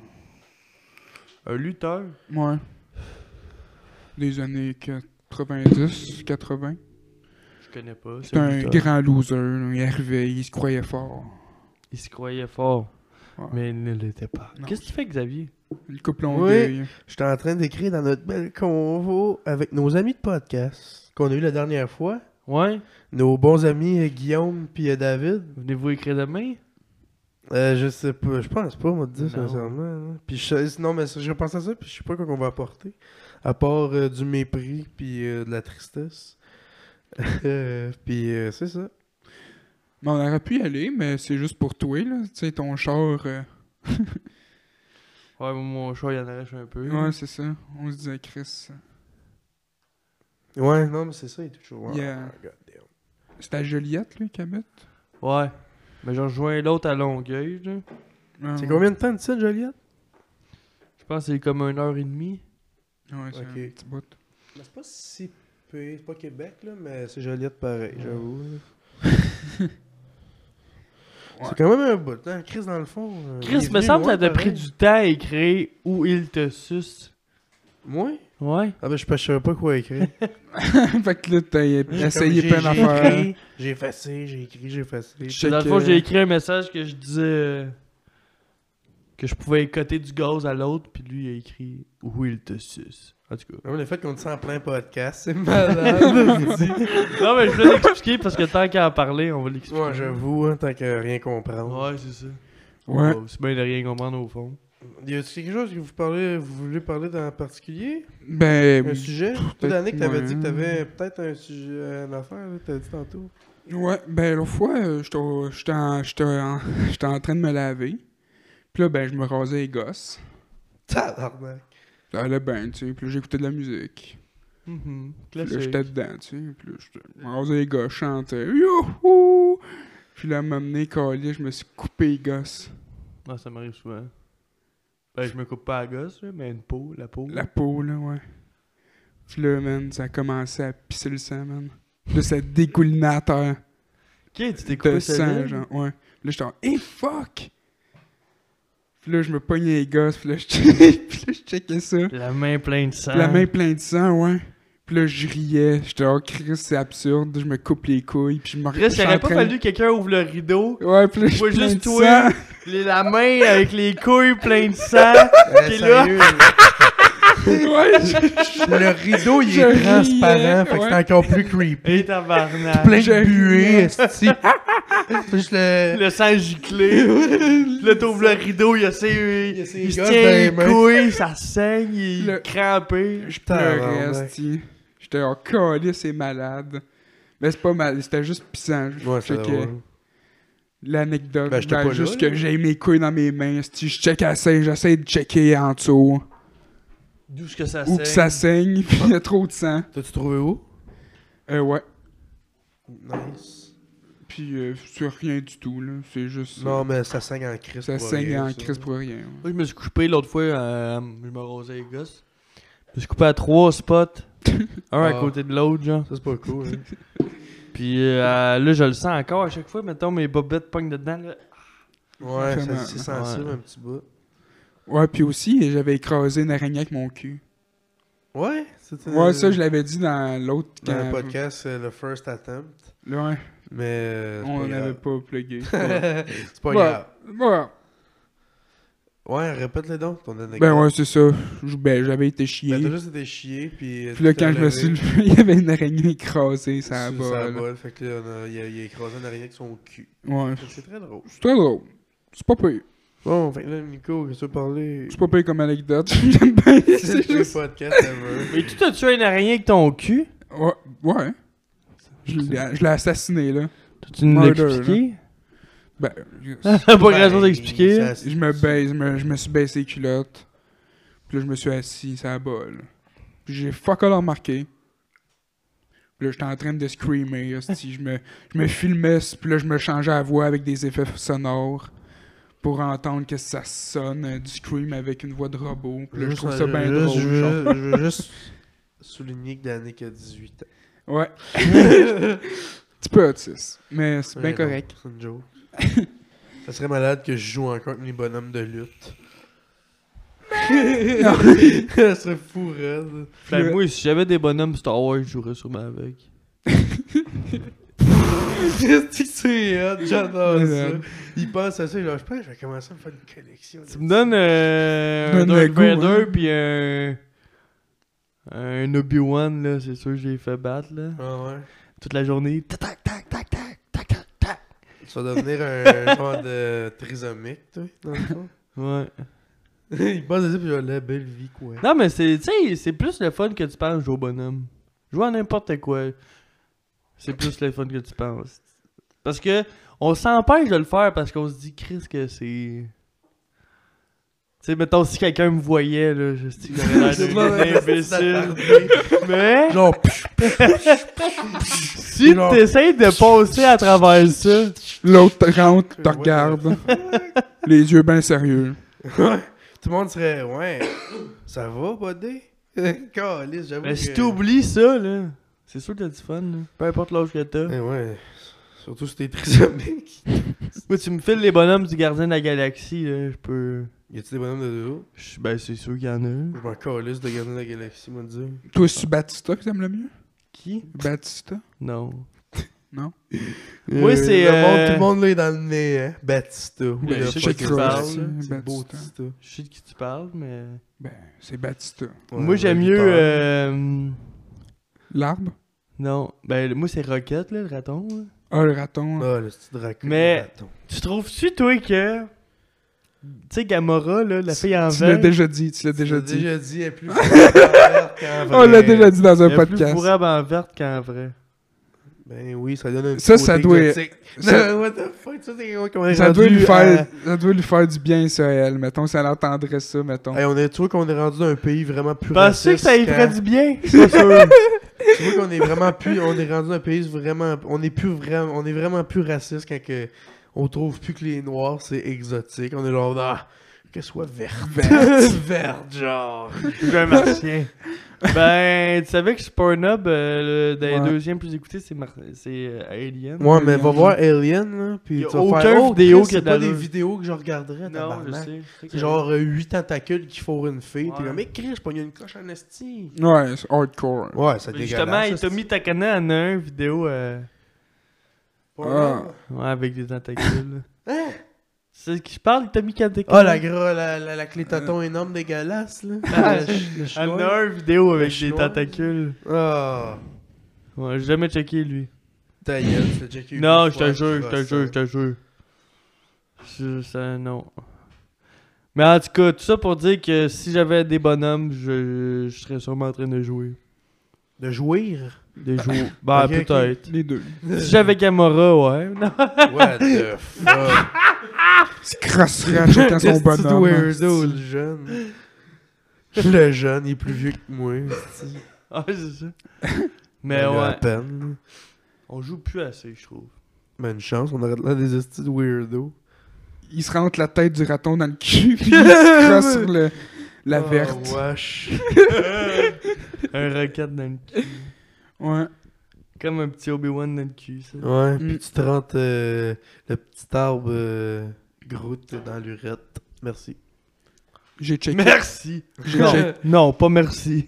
Speaker 2: Un lutteur?
Speaker 1: Ouais. Des années quatre-vingt-dix, quatre-vingts.
Speaker 2: Je connais pas.
Speaker 1: C'est
Speaker 2: un
Speaker 1: un
Speaker 2: lutteur.
Speaker 1: grand loser. là. Il arrivait, il se croyait fort.
Speaker 2: Il se croyait fort.
Speaker 1: Ouais.
Speaker 2: Mais il ne l'était pas.
Speaker 1: Non.
Speaker 2: Qu'est-ce que tu fais, Xavier?
Speaker 1: Le couple
Speaker 3: Oui.
Speaker 1: Longueuil.
Speaker 3: J'étais en train d'écrire dans notre belle convo avec nos amis de podcast qu'on a eu la dernière fois.
Speaker 2: Ouais?
Speaker 3: Nos bons amis euh, Guillaume puis euh, David.
Speaker 2: Venez-vous écrire demain?
Speaker 3: Euh, je sais pas, je pense pas, moi, te dire,
Speaker 2: Non.
Speaker 3: sincèrement. hein. Puis je, non, mais ça, je pense à ça, puis je sais pas quoi qu'on va apporter. À part euh, du mépris, puis euh, de la tristesse. Euh, puis euh, c'est ça.
Speaker 1: Mais on aurait pu y aller, mais c'est juste pour toi, là. Tu sais, ton char. euh,
Speaker 2: Ouais, moi, mon chat, il en arrache un peu.
Speaker 1: Ouais, c'est ça. On se disait, Chris.
Speaker 3: Ouais, non, mais c'est ça, il est toujours.
Speaker 1: Yeah.
Speaker 3: Ah, God damn.
Speaker 1: C'est à Joliette, lui, qui habite.
Speaker 2: Ouais. Mais j'ai rejoint l'autre à Longueuil, là.
Speaker 1: Ah,
Speaker 3: C'est
Speaker 1: ouais.
Speaker 3: combien de temps de ça, Joliette?
Speaker 2: Je pense que c'est comme une heure et demie.
Speaker 1: Ouais, c'est
Speaker 3: Ok.
Speaker 1: un petit bout.
Speaker 3: Ben, c'est pas si peu, c'est pas Québec, là, mais c'est Joliette pareil, j'avoue.
Speaker 1: Ouais.
Speaker 3: C'est quand même un bout, hein? Chris, dans le fond. euh, il
Speaker 2: Chris,
Speaker 3: est
Speaker 2: me
Speaker 3: venu
Speaker 2: semble que
Speaker 3: loin,
Speaker 2: ça t'a
Speaker 3: pareil.
Speaker 2: pris du temps à écrire où il te suce.
Speaker 3: Moi?
Speaker 2: Ouais.
Speaker 3: Ah ben, je, je savais pas quoi écrire.
Speaker 1: Fait que là, t'as essayé
Speaker 3: J'ai-
Speaker 1: plein
Speaker 3: j'ai
Speaker 1: d'affaires.
Speaker 3: écrit, J'ai effacé, j'ai écrit, j'ai effacé.
Speaker 1: Je-
Speaker 2: Dans le
Speaker 1: que-
Speaker 2: fond, j'ai écrit un message que je disais euh, que je pouvais écoter du gaz à l'autre, puis lui, il a écrit où il te suce. En tout cas.
Speaker 3: Ah, le fait qu'on dit ça en plein podcast, c'est malade.
Speaker 2: Non, mais je voulais l'expliquer parce que tant qu'à en parler, on va l'expliquer.
Speaker 3: Moi, j'avoue, hein, tant que rien comprendre.
Speaker 2: Ouais, c'est ça.
Speaker 1: Ouais.
Speaker 2: Oh, c'est bien de rien comprendre au fond.
Speaker 3: Y a-t-il quelque chose que vous parlez, vous voulez parler en particulier?
Speaker 1: Ben,
Speaker 3: Un sujet? Toi,
Speaker 1: peut-être
Speaker 3: Danick, t'avais
Speaker 1: moins.
Speaker 3: dit que t'avais peut-être un sujet, une affaire, là, t'avais dit tantôt.
Speaker 1: ouais, ben, l'autre fois, euh, j'étais au- j'étais en, j'étais en, j'étais en train de me laver. Puis là, ben, je me rasais les gosses.
Speaker 3: Tabarnak.
Speaker 1: Ça allait bien, tu sais. Puis là, j'écoutais de la musique.
Speaker 2: Mhm.
Speaker 1: Puis là,
Speaker 2: Classique.
Speaker 1: j'étais dedans, tu sais. Puis là, j'étais- je me rasais les gosses, je chantais. Youhou! Puis là, à un moment donné, calé, je me suis coupé les gosses.
Speaker 2: Ah, ça m'arrive souvent. Ben, je me coupe pas à la gosse, là, mais une peau, la peau.
Speaker 1: La peau, là, ouais. Puis là, man, ça a commencé à pisser le sang, man. Puis là, ça découlinait à terre.
Speaker 2: Ok, tu t'es
Speaker 1: De
Speaker 2: coupé
Speaker 1: sang,
Speaker 2: ça
Speaker 1: genre, ouais. Là, j'étais en, hey, fuck! Puis là, je me pognais les gosses, puis là, je, puis là, je checkais ça.
Speaker 2: La main pleine de sang.
Speaker 1: Puis la main pleine de sang, ouais. Puis là, je riais. J'étais, oh, Chris, c'est absurde. Je me coupe les couilles, puis je me
Speaker 2: Chris, il aurait pas fallu que quelqu'un ouvre le rideau.
Speaker 1: Ouais, puis là, je
Speaker 2: Je vois
Speaker 1: suis plein
Speaker 2: juste
Speaker 1: de
Speaker 2: toi,
Speaker 1: sang.
Speaker 2: les- la main avec les couilles pleines de sang.
Speaker 3: Euh,
Speaker 2: T'es là.
Speaker 3: sérieux,
Speaker 1: Ouais, je-
Speaker 3: le rideau, il
Speaker 1: Je
Speaker 3: est
Speaker 1: riais,
Speaker 3: transparent, fait que
Speaker 1: ouais.
Speaker 3: c'est encore plus creepy.
Speaker 2: Et tabarnak.
Speaker 3: Plein
Speaker 1: Je
Speaker 3: de buée,
Speaker 1: riais.
Speaker 3: esti. C'est juste le...
Speaker 2: Le sang giclé. Là, t'ouvres le rideau, il y a ses.
Speaker 3: Il y a ses
Speaker 2: Il se
Speaker 3: gosses
Speaker 2: tient
Speaker 3: dans les
Speaker 2: les
Speaker 3: mains.
Speaker 2: couilles, ça saigne, il est
Speaker 1: Le-
Speaker 2: crampé.
Speaker 1: je pleurais,
Speaker 3: Tabarnak.
Speaker 1: esti. J'étais, oh, calé, c'est malade. Mais c'est pas mal, c'était juste pissant. Je
Speaker 3: Ouais, c'est
Speaker 1: checkais
Speaker 3: drôle.
Speaker 1: l'anecdote.
Speaker 3: Ben, j'étais
Speaker 1: Ben,
Speaker 3: pas
Speaker 1: juste
Speaker 3: là,
Speaker 1: que
Speaker 3: là.
Speaker 1: j'ai mes couilles dans mes mains, esti. Je check assez, j'essaie de checker en dessous.
Speaker 2: D'où est-ce que ça
Speaker 1: Où
Speaker 2: saigne?
Speaker 1: que ça saigne, puis il y a trop de sang.
Speaker 3: T'as-tu trouvé où?
Speaker 1: Euh, ouais.
Speaker 3: Nice.
Speaker 1: Puis euh, c'est rien du tout, là. C'est juste.
Speaker 3: Non, mais ça saigne en crise.
Speaker 1: ça
Speaker 3: pour
Speaker 1: saigne
Speaker 3: rien,
Speaker 1: en
Speaker 3: ça.
Speaker 1: crise pour rien. ouais.
Speaker 2: Moi, je me suis coupé l'autre fois, euh, je me rasais les gosses. Je me suis coupé à trois spots. Un à
Speaker 3: Ah.
Speaker 2: côté de l'autre, genre.
Speaker 3: Ça, c'est pas cool. hein.
Speaker 2: Puis euh, là, je le sens encore à chaque fois. Mettons, mes bobettes pognent dedans, là.
Speaker 3: Ouais,
Speaker 1: Vraiment.
Speaker 3: ça- c'est sensible
Speaker 2: Ouais.
Speaker 3: un petit bout.
Speaker 1: Ouais, puis aussi, j'avais écrasé une araignée avec mon cul.
Speaker 3: Ouais, c'était...
Speaker 1: Ouais, ça, je l'avais dit dans l'autre.
Speaker 3: Dans le
Speaker 1: quand-
Speaker 3: podcast, c'est le first attempt.
Speaker 1: Là, ouais,
Speaker 3: Mais euh, c'est
Speaker 1: on
Speaker 3: pas
Speaker 1: l'avait
Speaker 3: grave.
Speaker 1: pas plugué.
Speaker 3: c'est pas
Speaker 1: Ouais.
Speaker 3: grave.
Speaker 1: Ouais.
Speaker 3: Ouais, répète-le donc, ton anecdote.
Speaker 1: Ben ouais, c'est ça. Je- Ben, j'avais été chié.
Speaker 3: Ben, t'as juste été chier, puis...
Speaker 1: Puis là, quand je me suis levé, il y avait une araignée écrasée, ça
Speaker 3: ça
Speaker 1: bas.
Speaker 3: Ça
Speaker 1: là.
Speaker 3: bol, fait que là, on a- il a, il a écrasé une araignée avec son cul.
Speaker 1: Ouais.
Speaker 3: C'est très drôle.
Speaker 1: C'est très drôle. C'est pas pire.
Speaker 3: Bon, fait que là, Nico, qu'est-ce que tu veux parler?
Speaker 1: C'est pas pire comme anecdote. J'aime bien.
Speaker 3: C'est
Speaker 1: C'est
Speaker 3: le
Speaker 1: juste.
Speaker 3: podcast ever.
Speaker 2: Mais tu t'as tué une araignée avec ton cul?
Speaker 1: Ouais. Ouais. Je l'ai je l'ai assassiné, là.
Speaker 2: Tu nous l'as
Speaker 1: Murder,
Speaker 2: expliqué?
Speaker 1: Ben,
Speaker 2: Pas grand-chose à
Speaker 3: Ben,
Speaker 2: expliquer.
Speaker 3: ça-
Speaker 1: je me baise, je me, je me suis baissé les culottes. Puis là, je me suis assis, ça bol. Puis j'ai fuck all remarqué. Puis là, j'étais en train de screamer. hostie. Je me, je me filmais, puis là, je me changeais la voix avec des effets sonores pour entendre que ça sonne euh, du scream avec une voix de robot. Puis là, je
Speaker 3: Juste,
Speaker 1: trouve ça bien
Speaker 3: juste,
Speaker 1: drôle.
Speaker 3: Je
Speaker 1: genre.
Speaker 3: veux, je veux juste souligner que Danick a dix-huit ans.
Speaker 1: Ouais. Petit peu autiste, mais c'est bien
Speaker 3: Ouais, non,
Speaker 1: correct.
Speaker 3: C'est une joke. Ça serait malade que je joue encore avec mes bonhommes de lutte. Ça serait fou, raide.
Speaker 2: Ben,
Speaker 1: Le-
Speaker 2: moi, si j'avais des bonhommes Star Wars, je jouerais sûrement avec.
Speaker 3: Qu'est-ce que c'est hot? J'adore
Speaker 1: Ouais,
Speaker 3: ça.
Speaker 1: ouais.
Speaker 3: Il pense à ça, genre, je pense que je vais commencer à me faire une collection.
Speaker 2: Tu me donnes euh, un
Speaker 1: Donne le
Speaker 2: Darth
Speaker 1: goût,
Speaker 2: Vader
Speaker 1: hein.
Speaker 2: pis un... Un Obi-Wan, là, c'est sûr que j'ai fait battre, là.
Speaker 3: Ah ouais.
Speaker 2: Toute la journée. Tac, tac, tac, tac, tac, tac, tac, tac.
Speaker 3: Tu vas devenir un genre de trisomique, toi, dans le fond.
Speaker 2: Ouais.
Speaker 3: Il pense à ça, puis genre, la belle vie, quoi.
Speaker 2: Non, mais c'est, tu sais, c'est plus le fun que tu penses jouer au bonhomme. Jouer à n'importe quoi. C'est plus le fun que tu penses. Parce que on s'empêche de le faire parce qu'on se dit, Chris, que c'est... Tu sais, mettons, si quelqu'un me voyait, là, je sais que j'aurais l'air
Speaker 3: C'est
Speaker 2: d'un
Speaker 3: pas-
Speaker 2: imbécile. Mais,
Speaker 3: Genre, pff,
Speaker 2: si
Speaker 3: genre-
Speaker 2: t'essayes de passer à travers ça,
Speaker 1: L'autre te rentre, te
Speaker 3: What the
Speaker 1: regarde. Les yeux bien sérieux.
Speaker 3: ouais. Tout le monde serait, ouais, ça va, buddy? Calice, j'avoue.
Speaker 2: ben, si
Speaker 3: que-
Speaker 2: t'oublies ça, là, c'est sûr que t'as du fun, là. Peu importe l'âge que t'as.
Speaker 3: Eh ouais. Surtout si t'es trisomique.
Speaker 2: Moi, tu me files les bonhommes du gardien de la galaxie, là, je peux...
Speaker 3: Y a-tu des bonhommes de dos?
Speaker 2: Je- Ben, c'est sûr qu'il y en a.
Speaker 3: Je m'en calisse de garder la galaxie, moi, dire.
Speaker 1: Toi, c'est Batista que t'aimes le mieux?
Speaker 2: Qui?
Speaker 1: Batista?
Speaker 2: Non.
Speaker 1: Non?
Speaker 2: Moi, c'est,
Speaker 3: Le monde,
Speaker 2: euh,
Speaker 3: tout le monde, là, est dans le nez, hein. Batista. Who
Speaker 2: Ben,
Speaker 3: the
Speaker 2: je sais
Speaker 3: fuck
Speaker 2: qui
Speaker 3: is
Speaker 2: tu
Speaker 3: that?
Speaker 2: parles,
Speaker 3: C'est
Speaker 1: là.
Speaker 3: beau,
Speaker 1: Batista.
Speaker 3: Batista.
Speaker 2: Je sais de qui tu parles, mais...
Speaker 1: Ben, c'est Batista.
Speaker 3: Ouais,
Speaker 2: moi, j'aime
Speaker 3: ouais,
Speaker 2: mieux...
Speaker 3: Victor.
Speaker 2: Euh...
Speaker 1: L'arbre?
Speaker 2: Non. Ben, moi, c'est Rocket, là, le raton. Là.
Speaker 1: Ah, le raton.
Speaker 3: Ah, le petit Dracula.
Speaker 2: Mais-
Speaker 3: le raton.
Speaker 2: Tu trouves-tu, toi, que... Tu sais, Gamora, là, la fille en
Speaker 1: Tu l'as
Speaker 2: vert...
Speaker 1: déjà dit, tu l'as déjà
Speaker 3: Tu l'as
Speaker 1: dit.
Speaker 3: déjà dit, elle est plus forte qu'en vrai.
Speaker 1: On l'a déjà dit dans un
Speaker 2: elle est plus
Speaker 1: podcast.
Speaker 2: fourrable en verte qu'en vrai.
Speaker 3: Ben oui, ça donne un
Speaker 1: Ça,
Speaker 3: petit
Speaker 1: ça
Speaker 3: côté
Speaker 1: doit-
Speaker 3: exotique.
Speaker 1: ça-
Speaker 3: Non, what the fuck, ça, c'est comment on est
Speaker 1: Ça doit,
Speaker 3: rendu
Speaker 1: lui faire,
Speaker 3: à-
Speaker 1: ça doit lui faire du bien, ça, elle. Mettons, si elle entendrait ça, mettons.
Speaker 3: Hey, on est, tu vois qu'on est rendu dans un pays vraiment plus
Speaker 2: Penses-tu que
Speaker 3: raciste.
Speaker 2: ça lui
Speaker 3: qu'à-
Speaker 2: ferait du bien? C'est pas sûr.
Speaker 3: Tu vois qu'on est vraiment plus, on est rendu dans un pays vraiment, on est plus vraiment, on est vraiment plus raciste quand que on trouve plus que les noirs c'est exotique. On est genre ah, qu'elle soit verte,
Speaker 1: Verte.
Speaker 3: verte genre.
Speaker 2: Je suis un martien. Ben, tu savais que sur Pornhub, euh, le dans les
Speaker 1: Ouais.
Speaker 2: deuxièmes plus écoutés, c'est Mar- c'est euh, Alien.
Speaker 3: Ouais, mais va
Speaker 1: Alien.
Speaker 3: voir Alien là, puis
Speaker 2: Y a
Speaker 3: tu vas
Speaker 2: aucun
Speaker 3: faire oh,
Speaker 2: vidéo
Speaker 3: Chris,
Speaker 2: qui a
Speaker 3: c'est pas des
Speaker 2: d'allure.
Speaker 3: vidéos que je regarderais.
Speaker 2: Non, je
Speaker 3: tabarnak.
Speaker 2: sais.
Speaker 3: C'est genre euh, huit tentacules qui fourrent une fille. T'es
Speaker 2: Ouais.
Speaker 3: comme mais Chris, je pogne une coche en esti.
Speaker 1: Ouais, c'est hardcore.
Speaker 3: Ouais, c'est
Speaker 2: Mais
Speaker 3: dégueulasse.
Speaker 2: justement, il t'a
Speaker 3: esti.
Speaker 2: mis Takana en un vidéo euh,
Speaker 1: Ah.
Speaker 2: ouais, avec des tentacules.
Speaker 3: Hein?
Speaker 2: C'est ce qui je parle, il t'a mis Takana.
Speaker 3: Ah, la, gros, la, la, la clé taton énorme dégueulasse, là.
Speaker 2: Ah,
Speaker 3: Le ch- le
Speaker 2: En
Speaker 3: chinois.
Speaker 2: un vidéo avec
Speaker 3: Le
Speaker 2: des
Speaker 3: chinois.
Speaker 2: tentacules.
Speaker 3: Ah,
Speaker 2: Ouais, j'ai jamais checké lui.
Speaker 3: ta gueule, tu l'as checké une
Speaker 2: Non, je
Speaker 3: fois,
Speaker 2: te jure, je te
Speaker 3: croissant.
Speaker 2: jure, je te jure. Je- Ça, non. Mais en tout cas, tout ça pour dire que si j'avais des bonhommes, je, je serais sûrement en train de jouer.
Speaker 3: De jouir?
Speaker 2: De jouer. Ben,
Speaker 3: Ok, ok.
Speaker 2: peut-être.
Speaker 1: Les deux.
Speaker 2: Si j'avais Gamora, ouais. Non.
Speaker 3: What the fuck?
Speaker 1: Il se crosserait en checkant son
Speaker 3: Petit
Speaker 1: bonhomme.
Speaker 3: weirdo,
Speaker 1: hein,
Speaker 3: le jeune. Le jeune, il est plus vieux que moi. esti.
Speaker 2: Ah, c'est ça. Mais
Speaker 3: Il a à
Speaker 2: ouais.
Speaker 3: peine.
Speaker 2: On joue plus assez, je trouve.
Speaker 3: Mais une chance, on arrête là des estis de weirdo.
Speaker 1: Il se rentre la tête du raton dans le cul, puis il se crosse sur le, la
Speaker 3: Oh,
Speaker 1: verte.
Speaker 3: wesh.
Speaker 2: Un rocket dans le cul.
Speaker 1: Ouais.
Speaker 2: Comme un petit Obi-Wan dans le cul, ça.
Speaker 3: Ouais,
Speaker 1: Mm.
Speaker 3: pis tu te rentres euh, le petit arbre euh, Groot dans l'urette. Merci.
Speaker 1: J'ai checké.
Speaker 2: Merci!
Speaker 1: J'ai
Speaker 2: Non,
Speaker 1: checké.
Speaker 2: non, pas merci.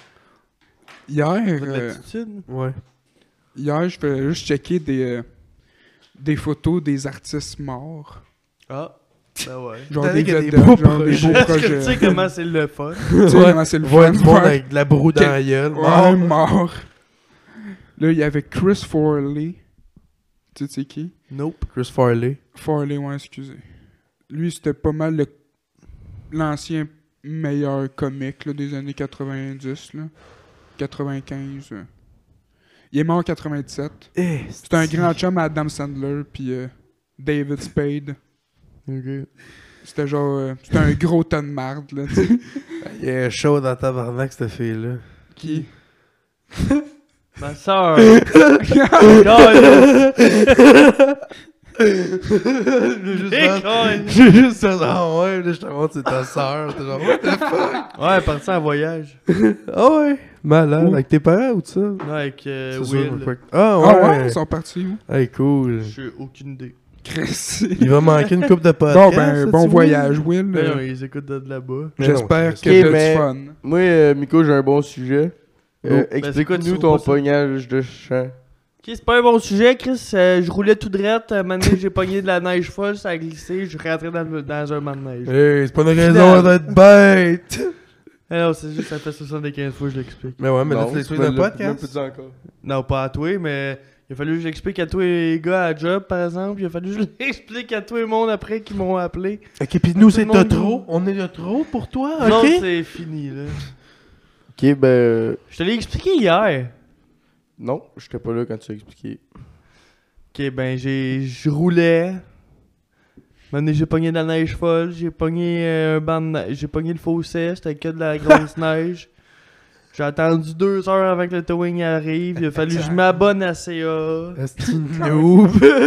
Speaker 1: Hier,
Speaker 2: Pas de
Speaker 1: euh,
Speaker 2: l'attitude.
Speaker 3: Ouais.
Speaker 1: hier, je fais juste checker des, euh, des photos des artistes morts.
Speaker 2: Ah. Ben ouais.
Speaker 1: Genre
Speaker 3: T'as
Speaker 1: des
Speaker 3: dit qu'il y a des
Speaker 1: vedettes,
Speaker 3: beaux
Speaker 1: genre des beaux
Speaker 2: Est-ce que
Speaker 1: projets.
Speaker 2: tu sais comment c'est le fun?
Speaker 1: Tu sais comment c'est le
Speaker 3: Voir
Speaker 1: fun.
Speaker 3: du monde
Speaker 1: Ouais.
Speaker 3: avec de la broue dans la gueule.
Speaker 1: Ouais,
Speaker 3: Mort.
Speaker 1: mort. Là, il y avait Chris Farley. Tu sais c'est qui?
Speaker 2: Nope.
Speaker 3: Chris Farley.
Speaker 1: Farley, ouais, excusez. Lui, c'était pas mal le- l'ancien meilleur comique là, des années quatre-vingt-dix, là. quatre-vingt-quinze. euh. Il est mort en quatre-vingt-dix-sept.
Speaker 3: Eh,
Speaker 1: C'était un grand chum à Adam Sandler, puis euh, David Spade.
Speaker 2: Ok.
Speaker 1: C'était genre... euh, c'était un gros tas de marde, là, tu sais.
Speaker 3: Il y a un show dans tabarnak, cette fille-là.
Speaker 1: Qui?
Speaker 2: Ma soeur.
Speaker 3: J'ai juste
Speaker 2: École.
Speaker 3: J'ai juste ça. Ah ouais, là, je te montre, c'est ta soeur. T'es genre, what the fuck?
Speaker 2: Ouais, parti en voyage.
Speaker 3: Ah ouais? Malade.
Speaker 1: Où?
Speaker 3: Avec tes parents ou tout ça?
Speaker 2: Non, avec euh,
Speaker 3: C'est sûr,
Speaker 2: Will.
Speaker 3: fuck. Ah
Speaker 1: Ah
Speaker 3: ouais?
Speaker 1: ouais? Ils sont partis où?
Speaker 3: Hey, cool.
Speaker 2: J'ai aucune idée.
Speaker 1: Chris.
Speaker 3: Il va manquer une coupe de podcast.
Speaker 1: Bon, ben,
Speaker 3: ça,
Speaker 1: bon
Speaker 3: tu
Speaker 1: voyage, Will.
Speaker 2: Ben
Speaker 1: Euh,
Speaker 2: non, ils écoutent de là-bas.
Speaker 3: Mais non,
Speaker 1: J'espère
Speaker 3: Chris.
Speaker 1: que
Speaker 4: Ok,
Speaker 1: t'as
Speaker 4: mais-
Speaker 1: du fun.
Speaker 4: Moi, euh, Miko, j'ai un bon sujet.
Speaker 3: Oh.
Speaker 4: Euh,
Speaker 2: Ben, c'est quoi,
Speaker 4: Explique-nous
Speaker 2: tu
Speaker 4: ton
Speaker 2: trouves pas ça?
Speaker 4: pognage de champ.
Speaker 2: Ok, c'est pas un bon sujet, Chris. Euh, je roulais tout droit. À un moment donné, j'ai pogné de la neige folle, ça a glissé. Je suis rentré dans, le- dans un man de neige.
Speaker 3: Hey, c'est pas une
Speaker 2: Final.
Speaker 3: raison d'être bête.
Speaker 2: Ah non, c'est juste, ça fait soixante-quinze fois que je l'explique.
Speaker 3: Mais ouais, mais là,
Speaker 4: Non,
Speaker 3: tu
Speaker 4: tu
Speaker 3: l'expliques
Speaker 4: me
Speaker 3: dans le
Speaker 4: l'as-
Speaker 3: podcast.
Speaker 4: même pas dit encore.
Speaker 2: Non, pas à toi, mais il a fallu que je l'explique à tous les gars à job, par exemple. Il a fallu que je l'explique à tout le monde après qui m'ont appelé.
Speaker 3: Ok, pis nous, c'est
Speaker 2: Tout
Speaker 3: de
Speaker 2: le monde-
Speaker 3: trop. On est de trop pour toi,
Speaker 2: Non,
Speaker 3: ok?
Speaker 2: c'est fini, là.
Speaker 4: Ok, ben. euh,
Speaker 2: Je te l'ai expliqué hier.
Speaker 4: Non, j'étais pas là quand tu as expliqué.
Speaker 2: Ok, ben, j'ai. Je roulais. Maintenant, j'ai pogné de la neige folle. J'ai pogné euh, un banc de neige. J'ai pogné le fossé. C'était que de la grosse neige. J'ai attendu deux heures avant que le towing arrive. Il a fallu que je m'abonne à C A.
Speaker 3: Esti de noob.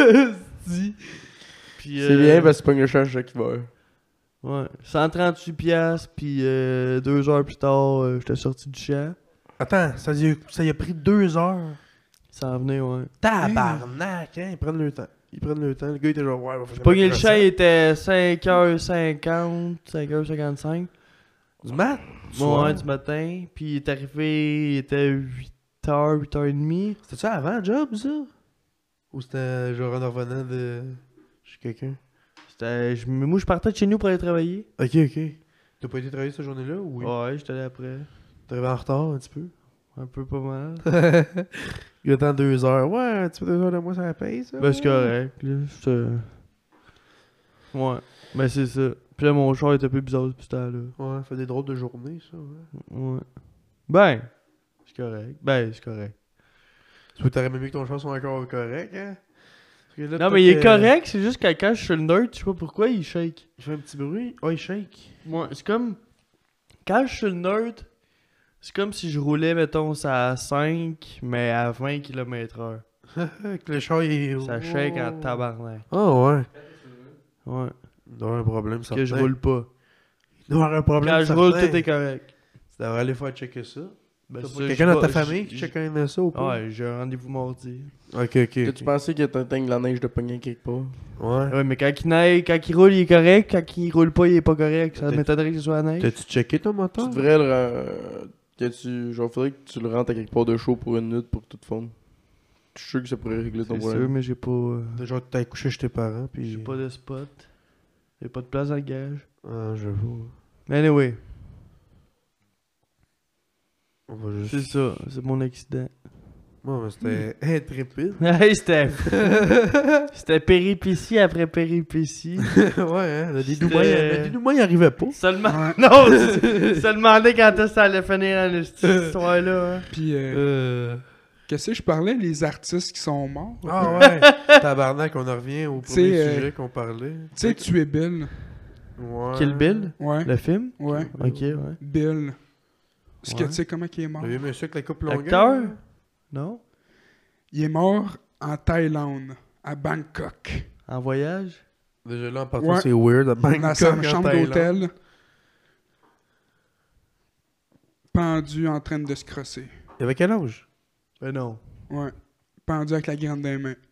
Speaker 3: Esti.
Speaker 2: Puis,
Speaker 4: C'est
Speaker 2: euh,
Speaker 4: bien parce que c'est pas une charge chaque hiver.
Speaker 2: Ouais, cent trente-huit piastres, puis euh, deux heures plus tard, euh, j'étais sorti du champ.
Speaker 3: Attends, ça y, a, ça y a pris deux heures.
Speaker 2: Ça en venait, ouais.
Speaker 3: Tabarnak, hein? Ils prennent le temps. Ils prennent le temps. Le gars, il était genre, ouais, va faire
Speaker 2: Pogné le
Speaker 3: la
Speaker 2: champ, il était cinq heures cinquante, cinq heures cinquante-cinq.
Speaker 3: Du mat?
Speaker 2: Bon, ouais, du matin. Puis il est arrivé, il était huit heures, huit heures trente.
Speaker 3: C'était ça avant le job, ça? Ou c'était genre en revenant de chez quelqu'un?
Speaker 2: C'était. je- Moi, je partais de chez nous pour aller travailler.
Speaker 3: Ok, ok. T'as pas été travailler cette journée-là ou oui?
Speaker 2: Ouais, j'étais allé après.
Speaker 3: T'es arrivé en retard un petit peu?
Speaker 2: Un peu pas mal.
Speaker 3: Il attend deux heures. Ouais, un petit peu deux heures de moi, ça paye, ça?
Speaker 2: Ben, c'est correct, là. C'était- Ouais. Ben, c'est ça. Puis là, mon char était un peu bizarre depuis ce temps-là.
Speaker 3: Ouais, ça fait des drôles de journées, ça. Ouais.
Speaker 2: Ouais. Ben, c'est correct. Ben, c'est correct.
Speaker 3: Tu peux t'aurais même mieux que ton char soit encore correct, hein? Parce que là,
Speaker 2: Non,
Speaker 3: peut-être
Speaker 2: mais il est
Speaker 3: que-
Speaker 2: correct, c'est juste que quand je suis le nerd, je sais pas pourquoi il shake.
Speaker 3: Il fait un petit bruit. Oh, il shake.
Speaker 2: Moi, c'est comme. Quand je suis le nerd, c'est comme si je roulais, mettons, ça à cinq, mais à vingt kilomètres heure.
Speaker 3: Avec le char, il est...
Speaker 2: Ça shake en tabarnak.
Speaker 3: Oh, ouais.
Speaker 2: Ouais.
Speaker 3: Il doit y avoir un problème, ça.
Speaker 2: Que je roule pas.
Speaker 3: Il doit y avoir un problème,
Speaker 2: Quand je roule, tout est correct.
Speaker 3: Tu devrais aller faire checker ça.
Speaker 2: Ben,
Speaker 3: T'as
Speaker 2: ça,
Speaker 3: pas
Speaker 2: je
Speaker 3: quelqu'un dans ta
Speaker 2: vais-
Speaker 3: famille
Speaker 2: je-
Speaker 3: qui
Speaker 2: je-
Speaker 3: check un de ça ou pas?
Speaker 2: Ouais, j'ai un rendez-vous mardi.
Speaker 3: Ok, ok.
Speaker 4: Que tu pensais que t'atteignes la neige de pogner quelque part?
Speaker 3: Ouais.
Speaker 2: Ouais, mais quand il neige, quand il roule, il est correct. Quand il roule pas, il est pas correct. Ça
Speaker 3: T'as-
Speaker 2: m'étonnerait que ce soit la neige.
Speaker 3: T'as-tu checké ton moteur?
Speaker 4: Tu devrais le ren- que tu genre faudrait que tu le rentres à quelque part de chaud pour une minute pour que tout fonde. Je suis sûr que ça pourrait régler ton
Speaker 2: C'est sûr,
Speaker 4: problème.
Speaker 2: mais j'ai pas. euh,
Speaker 3: T'as genre t'as couché chez tes parents, puis...
Speaker 2: J'ai pas de spot. Y'a pas de place dans le gage.
Speaker 3: Ah, j'avoue.
Speaker 2: Mais anyway,
Speaker 3: On va juste...
Speaker 2: c'est ça. C'est mon accident.
Speaker 3: Bon, mais c'était intrépide.
Speaker 2: Hey, c'était. C'était péripétie après péripétie.
Speaker 3: Ouais, hein. Le
Speaker 2: C'était-
Speaker 3: dénouement, il- le dénouement, il arrivait pas.
Speaker 2: Seulement.
Speaker 1: Ouais.
Speaker 2: Non, c'est- se demandait quand est-ce que ça allait finir hein, cette histoire-là. hein.
Speaker 1: Puis, euh,
Speaker 3: Euh...
Speaker 1: qu'est-ce que je parlais? Les artistes qui sont morts.
Speaker 3: Ah ouais. Tabarnak, on en revient au
Speaker 1: T'sais,
Speaker 3: premier
Speaker 1: euh,
Speaker 3: sujet qu'on parlait.
Speaker 1: Tu sais, tuer Bill.
Speaker 3: Ouais.
Speaker 2: Kill Bill?
Speaker 1: Ouais.
Speaker 2: Le film?
Speaker 1: Ouais.
Speaker 2: Ok, ouais.
Speaker 1: Bill. Est-ce que
Speaker 2: Ouais.
Speaker 1: tu sais comment il est mort?
Speaker 3: Le vieux monsieur avec la coupe longue.
Speaker 2: L'acteur? Non?
Speaker 1: Il est mort en Thaïlande, à Bangkok.
Speaker 2: En voyage?
Speaker 3: Déjà là, en partant,
Speaker 1: Ouais.
Speaker 3: c'est weird. À Bangkok,
Speaker 1: Dans sa
Speaker 3: en
Speaker 1: chambre
Speaker 3: Thaïlande.
Speaker 1: d'hôtel. Pendu en train de se crosser.
Speaker 3: Il avait quel âge?
Speaker 2: Ben non.
Speaker 1: Ouais. Pendu avec la grande des mains.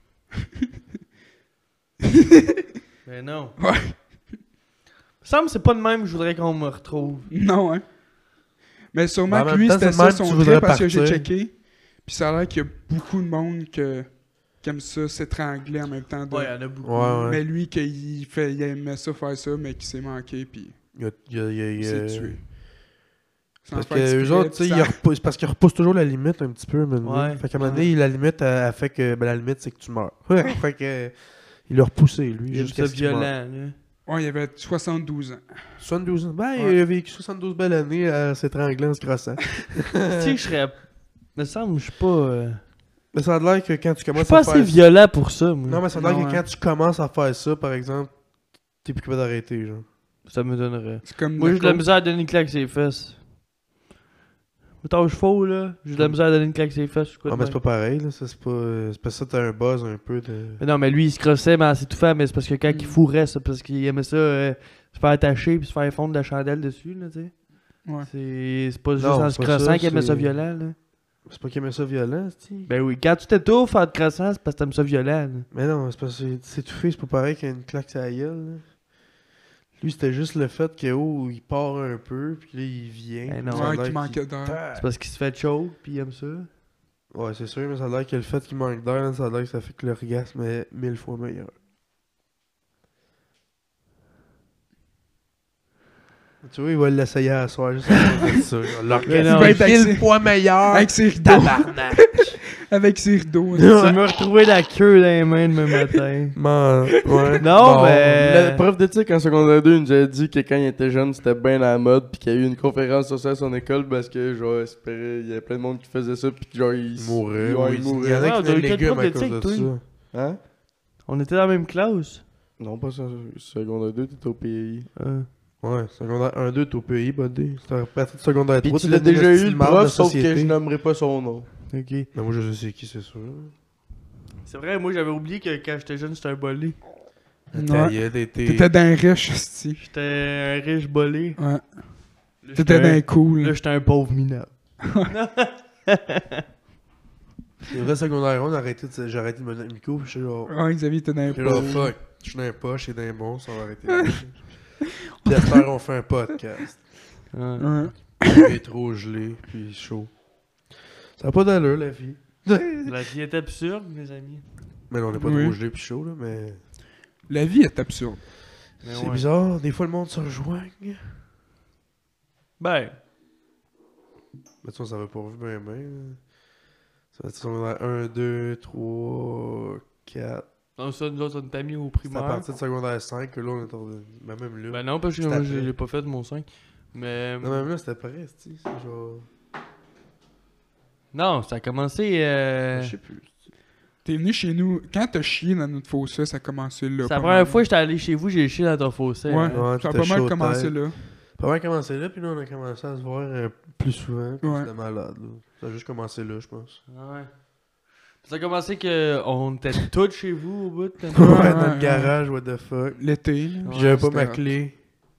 Speaker 2: Ben non.
Speaker 1: Ouais.
Speaker 2: Il me semble que c'est pas de même que je voudrais qu'on me retrouve.
Speaker 1: Non, hein. Mais sûrement
Speaker 3: Ben, en
Speaker 1: que
Speaker 3: même
Speaker 1: lui,
Speaker 3: temps,
Speaker 1: c'était
Speaker 3: c'est de même
Speaker 1: ça
Speaker 3: que tu
Speaker 1: son
Speaker 3: voudrais
Speaker 1: trip parce que j'ai
Speaker 3: partir.
Speaker 1: checké. Puis ça a l'air qu'il y a beaucoup de monde que qui aime ça s'étrangler en même temps. De...
Speaker 2: Ouais, il y en a beaucoup.
Speaker 3: Ouais, ouais.
Speaker 1: Mais lui, qu'il fait, il aimait ça faire ça, mais qu'il s'est manqué, puis
Speaker 3: Il y a, il y a- il y a-
Speaker 1: il
Speaker 3: il y
Speaker 1: s'est
Speaker 3: a-
Speaker 1: tué. Sans
Speaker 3: Parce
Speaker 1: faire
Speaker 3: que
Speaker 1: exprès,
Speaker 3: eux autres, tu sais,
Speaker 1: puis
Speaker 3: ils
Speaker 1: ça-
Speaker 3: repoussent, c'est parce qu'ils repoussent toujours la limite un petit peu. Mais
Speaker 2: Ouais.
Speaker 3: Fait qu'à un moment donné, la limite, elle, elle fait que ben, la limite, c'est que tu meurs. fait que il l'a repoussé, lui,
Speaker 2: Il est
Speaker 3: jusqu'à ce qu'il
Speaker 2: violent,
Speaker 3: meure.
Speaker 2: là.
Speaker 1: Ouais, il avait soixante-douze ans.
Speaker 3: soixante-douze ans. Ben,
Speaker 1: Ouais.
Speaker 3: il a vécu soixante-douze belles années à s'étrangler en se crossant.
Speaker 2: Tu sais, je serais. Me semble, je suis pas. euh,
Speaker 3: Mais ça a l'air que quand tu
Speaker 2: Je suis
Speaker 3: commences
Speaker 2: pas
Speaker 3: à
Speaker 2: assez
Speaker 3: faire
Speaker 2: violent pour ça, moi.
Speaker 3: Non, mais ça a l'air
Speaker 1: Non,
Speaker 3: que
Speaker 1: hein.
Speaker 3: quand tu commences à faire ça, par exemple, t'es plus capable d'arrêter, genre.
Speaker 2: Ça me donnerait.
Speaker 1: C'est comme
Speaker 2: Moi,
Speaker 1: la
Speaker 2: j'ai de la
Speaker 1: coke.
Speaker 2: misère à donner une claque sur les fesses. Mettons, je faux, là. J'ai de la misère à donner une claque sur les fesses. je suis quoi
Speaker 3: Ah,
Speaker 2: de
Speaker 3: mais
Speaker 2: même.
Speaker 3: c'est pas pareil, là. Ça, c'est pas. euh, C'est parce que ça, t'as un buzz un peu de.
Speaker 2: Mais non, mais lui, il se crossait, mais c'est tout fait, mais c'est parce que quand
Speaker 1: Mm.
Speaker 2: il fourrait, c'est parce qu'il aimait ça, euh, se faire attacher puis se faire fondre de la chandelle dessus, là, tu sais.
Speaker 1: Ouais.
Speaker 2: C'est c'est pas juste
Speaker 3: Non,
Speaker 2: en
Speaker 3: c'est
Speaker 2: se
Speaker 3: pas
Speaker 2: crossant
Speaker 3: ça,
Speaker 2: qu'il aimait ça
Speaker 3: c'est-
Speaker 2: violent, là.
Speaker 3: C'est pas qu'il aimait ça violent, c'est
Speaker 2: Ben oui, quand tu t'étouffes en te crossant, c'est parce que t'aimes ça violent, là.
Speaker 3: Mais non, c'est parce que c'est tout fait, c'est pas pareil qu'une claque sur la gueule, là. Lui, c'était juste le fait que, oh, il part un peu, puis là, il vient.
Speaker 2: Ben non.
Speaker 3: Ça a
Speaker 1: Ouais,
Speaker 3: l'air
Speaker 1: qui manquait
Speaker 3: qu'il-
Speaker 1: d'air.
Speaker 2: C'est parce qu'il se fait choke puis il aime ça.
Speaker 3: Ouais, c'est sûr, mais ça a l'air que le fait qu'il manque d'air, ça a l'air que ça fait que l'orgasme est mille fois meilleur. Tu vois, il va l'essayer à soir juste à cause de ça. genre,
Speaker 2: Mais
Speaker 3: L'orgasme
Speaker 2: non,
Speaker 3: est
Speaker 1: il va être
Speaker 3: mille fois meilleur.
Speaker 1: Avec ses rideaux.
Speaker 3: Tabarnak.
Speaker 1: Avec ses rideaux.
Speaker 2: Tu m'as retrouvé la queue dans les mains demain matin.
Speaker 3: Man, ouais.
Speaker 2: Non,
Speaker 3: Bon.
Speaker 2: mais.
Speaker 4: Le prof d'éthique en secondaire deux il nous avait dit que quand il était jeune, c'était bien la mode, puis qu'il y a eu une conférence sur ça à son école parce que, genre, il espérait- il y avait plein de monde qui faisait ça, puis genre, il
Speaker 3: Il mourrait.
Speaker 4: Ouais,
Speaker 3: oui.
Speaker 4: il
Speaker 3: Il y en
Speaker 4: mourrait.
Speaker 3: a
Speaker 2: Ouais,
Speaker 3: qui
Speaker 2: on
Speaker 3: veulent
Speaker 2: a eu
Speaker 3: les
Speaker 2: quel
Speaker 3: légumes
Speaker 2: prof
Speaker 3: à cause de
Speaker 2: d'éthique, toi?
Speaker 3: ça.
Speaker 4: Hein?
Speaker 2: On était dans la même classe.
Speaker 4: Non, pas ça. Secondaire deux, t'étais au P I.
Speaker 2: Euh.
Speaker 3: Ouais, secondaire un deux, t'es au pays, buddy. C'est à partir de secondaire
Speaker 4: Puis
Speaker 3: trois,
Speaker 4: tu
Speaker 3: t'es
Speaker 4: l'as
Speaker 3: devenu
Speaker 4: déjà
Speaker 3: un
Speaker 4: eu
Speaker 3: style
Speaker 4: le
Speaker 3: marde de
Speaker 4: prof, sauf que
Speaker 3: société.
Speaker 4: je nommerai pas son nom.
Speaker 2: Ok.
Speaker 3: Mais moi, je sais qui, c'est sûr.
Speaker 2: C'est vrai, moi j'avais oublié que quand j'étais jeune, j'étais un bolé.
Speaker 3: Ta
Speaker 1: Ouais.
Speaker 3: gueule, t'étais-
Speaker 1: T'étais d'un riche, sti.
Speaker 2: J'étais un riche bolé.
Speaker 1: Ouais.
Speaker 2: Là,
Speaker 1: T'étais
Speaker 2: j'étais
Speaker 1: d'un
Speaker 2: un-
Speaker 1: cool.
Speaker 2: Là, j'étais un pauvre minable.
Speaker 3: C'est vrai, secondaire un, on a arrêté de- j'ai arrêté de me mettre le micro, puis je suis genre.
Speaker 1: Ouais, Xavier était d'un
Speaker 3: Je suis genre,
Speaker 1: pauvre.
Speaker 3: fuck. Je suis dans un poche, c'est dans un bon, ça va arrêter. Puis à cette heure, on fait un podcast.
Speaker 2: Ouais.
Speaker 1: Ouais.
Speaker 3: Il est trop gelé, puis chaud. Ça n'a pas d'allure, la vie.
Speaker 2: La vie est absurde, mes amis.
Speaker 3: Mais non, on n'est pas
Speaker 1: Oui.
Speaker 3: trop gelé, puis chaud, là, mais.
Speaker 1: La vie est absurde.
Speaker 2: Mais
Speaker 3: C'est
Speaker 2: ouais.
Speaker 3: bizarre, des fois le monde se rejoigne.
Speaker 2: Ben,
Speaker 3: Mais ça, ça va pas vu bien, bien. Ça va être secondaire un, deux, trois, quatre.
Speaker 2: non, ça, nous autres, on t'a mis au
Speaker 3: C'est à
Speaker 2: primaire.
Speaker 3: partir de secondaire cinq que là, on est revenu. Ben, même là.
Speaker 2: Ben non, parce que
Speaker 3: C'est
Speaker 2: moi,
Speaker 3: après.
Speaker 2: j'ai j'ai pas fait mon cinq. Mais.
Speaker 3: Non, même là, c'était pareil, c'est genre.
Speaker 2: Non, ça a commencé. Euh...
Speaker 3: Je sais plus.
Speaker 1: T'es venu chez nous. Quand t'as chié dans notre fossé, ça a commencé là.
Speaker 2: C'est
Speaker 1: pas
Speaker 2: la première
Speaker 1: mal.
Speaker 2: fois que j'étais allé chez vous, j'ai chié dans ton fossé.
Speaker 1: Ouais,
Speaker 2: hein.
Speaker 3: Ouais,
Speaker 1: ça a
Speaker 3: t'étais
Speaker 1: pas
Speaker 3: chaud
Speaker 1: mal
Speaker 3: aux
Speaker 1: commencé
Speaker 3: têtes.
Speaker 1: là.
Speaker 3: Pas mal commencé là, puis là, on a commencé à se voir euh, plus souvent. Puis
Speaker 1: Ouais.
Speaker 3: c'était malade, là. Ça a juste commencé là, je pense.
Speaker 2: Ah ouais. Ça a commencé que on était tous chez vous au bout de
Speaker 3: Ouais,
Speaker 1: ouais,
Speaker 3: dans le
Speaker 1: ouais.
Speaker 3: garage, what the fuck.
Speaker 1: L'été. là.
Speaker 3: Puis
Speaker 2: Ouais,
Speaker 3: j'avais pas
Speaker 1: c'était
Speaker 3: ma
Speaker 1: hot.
Speaker 3: clé.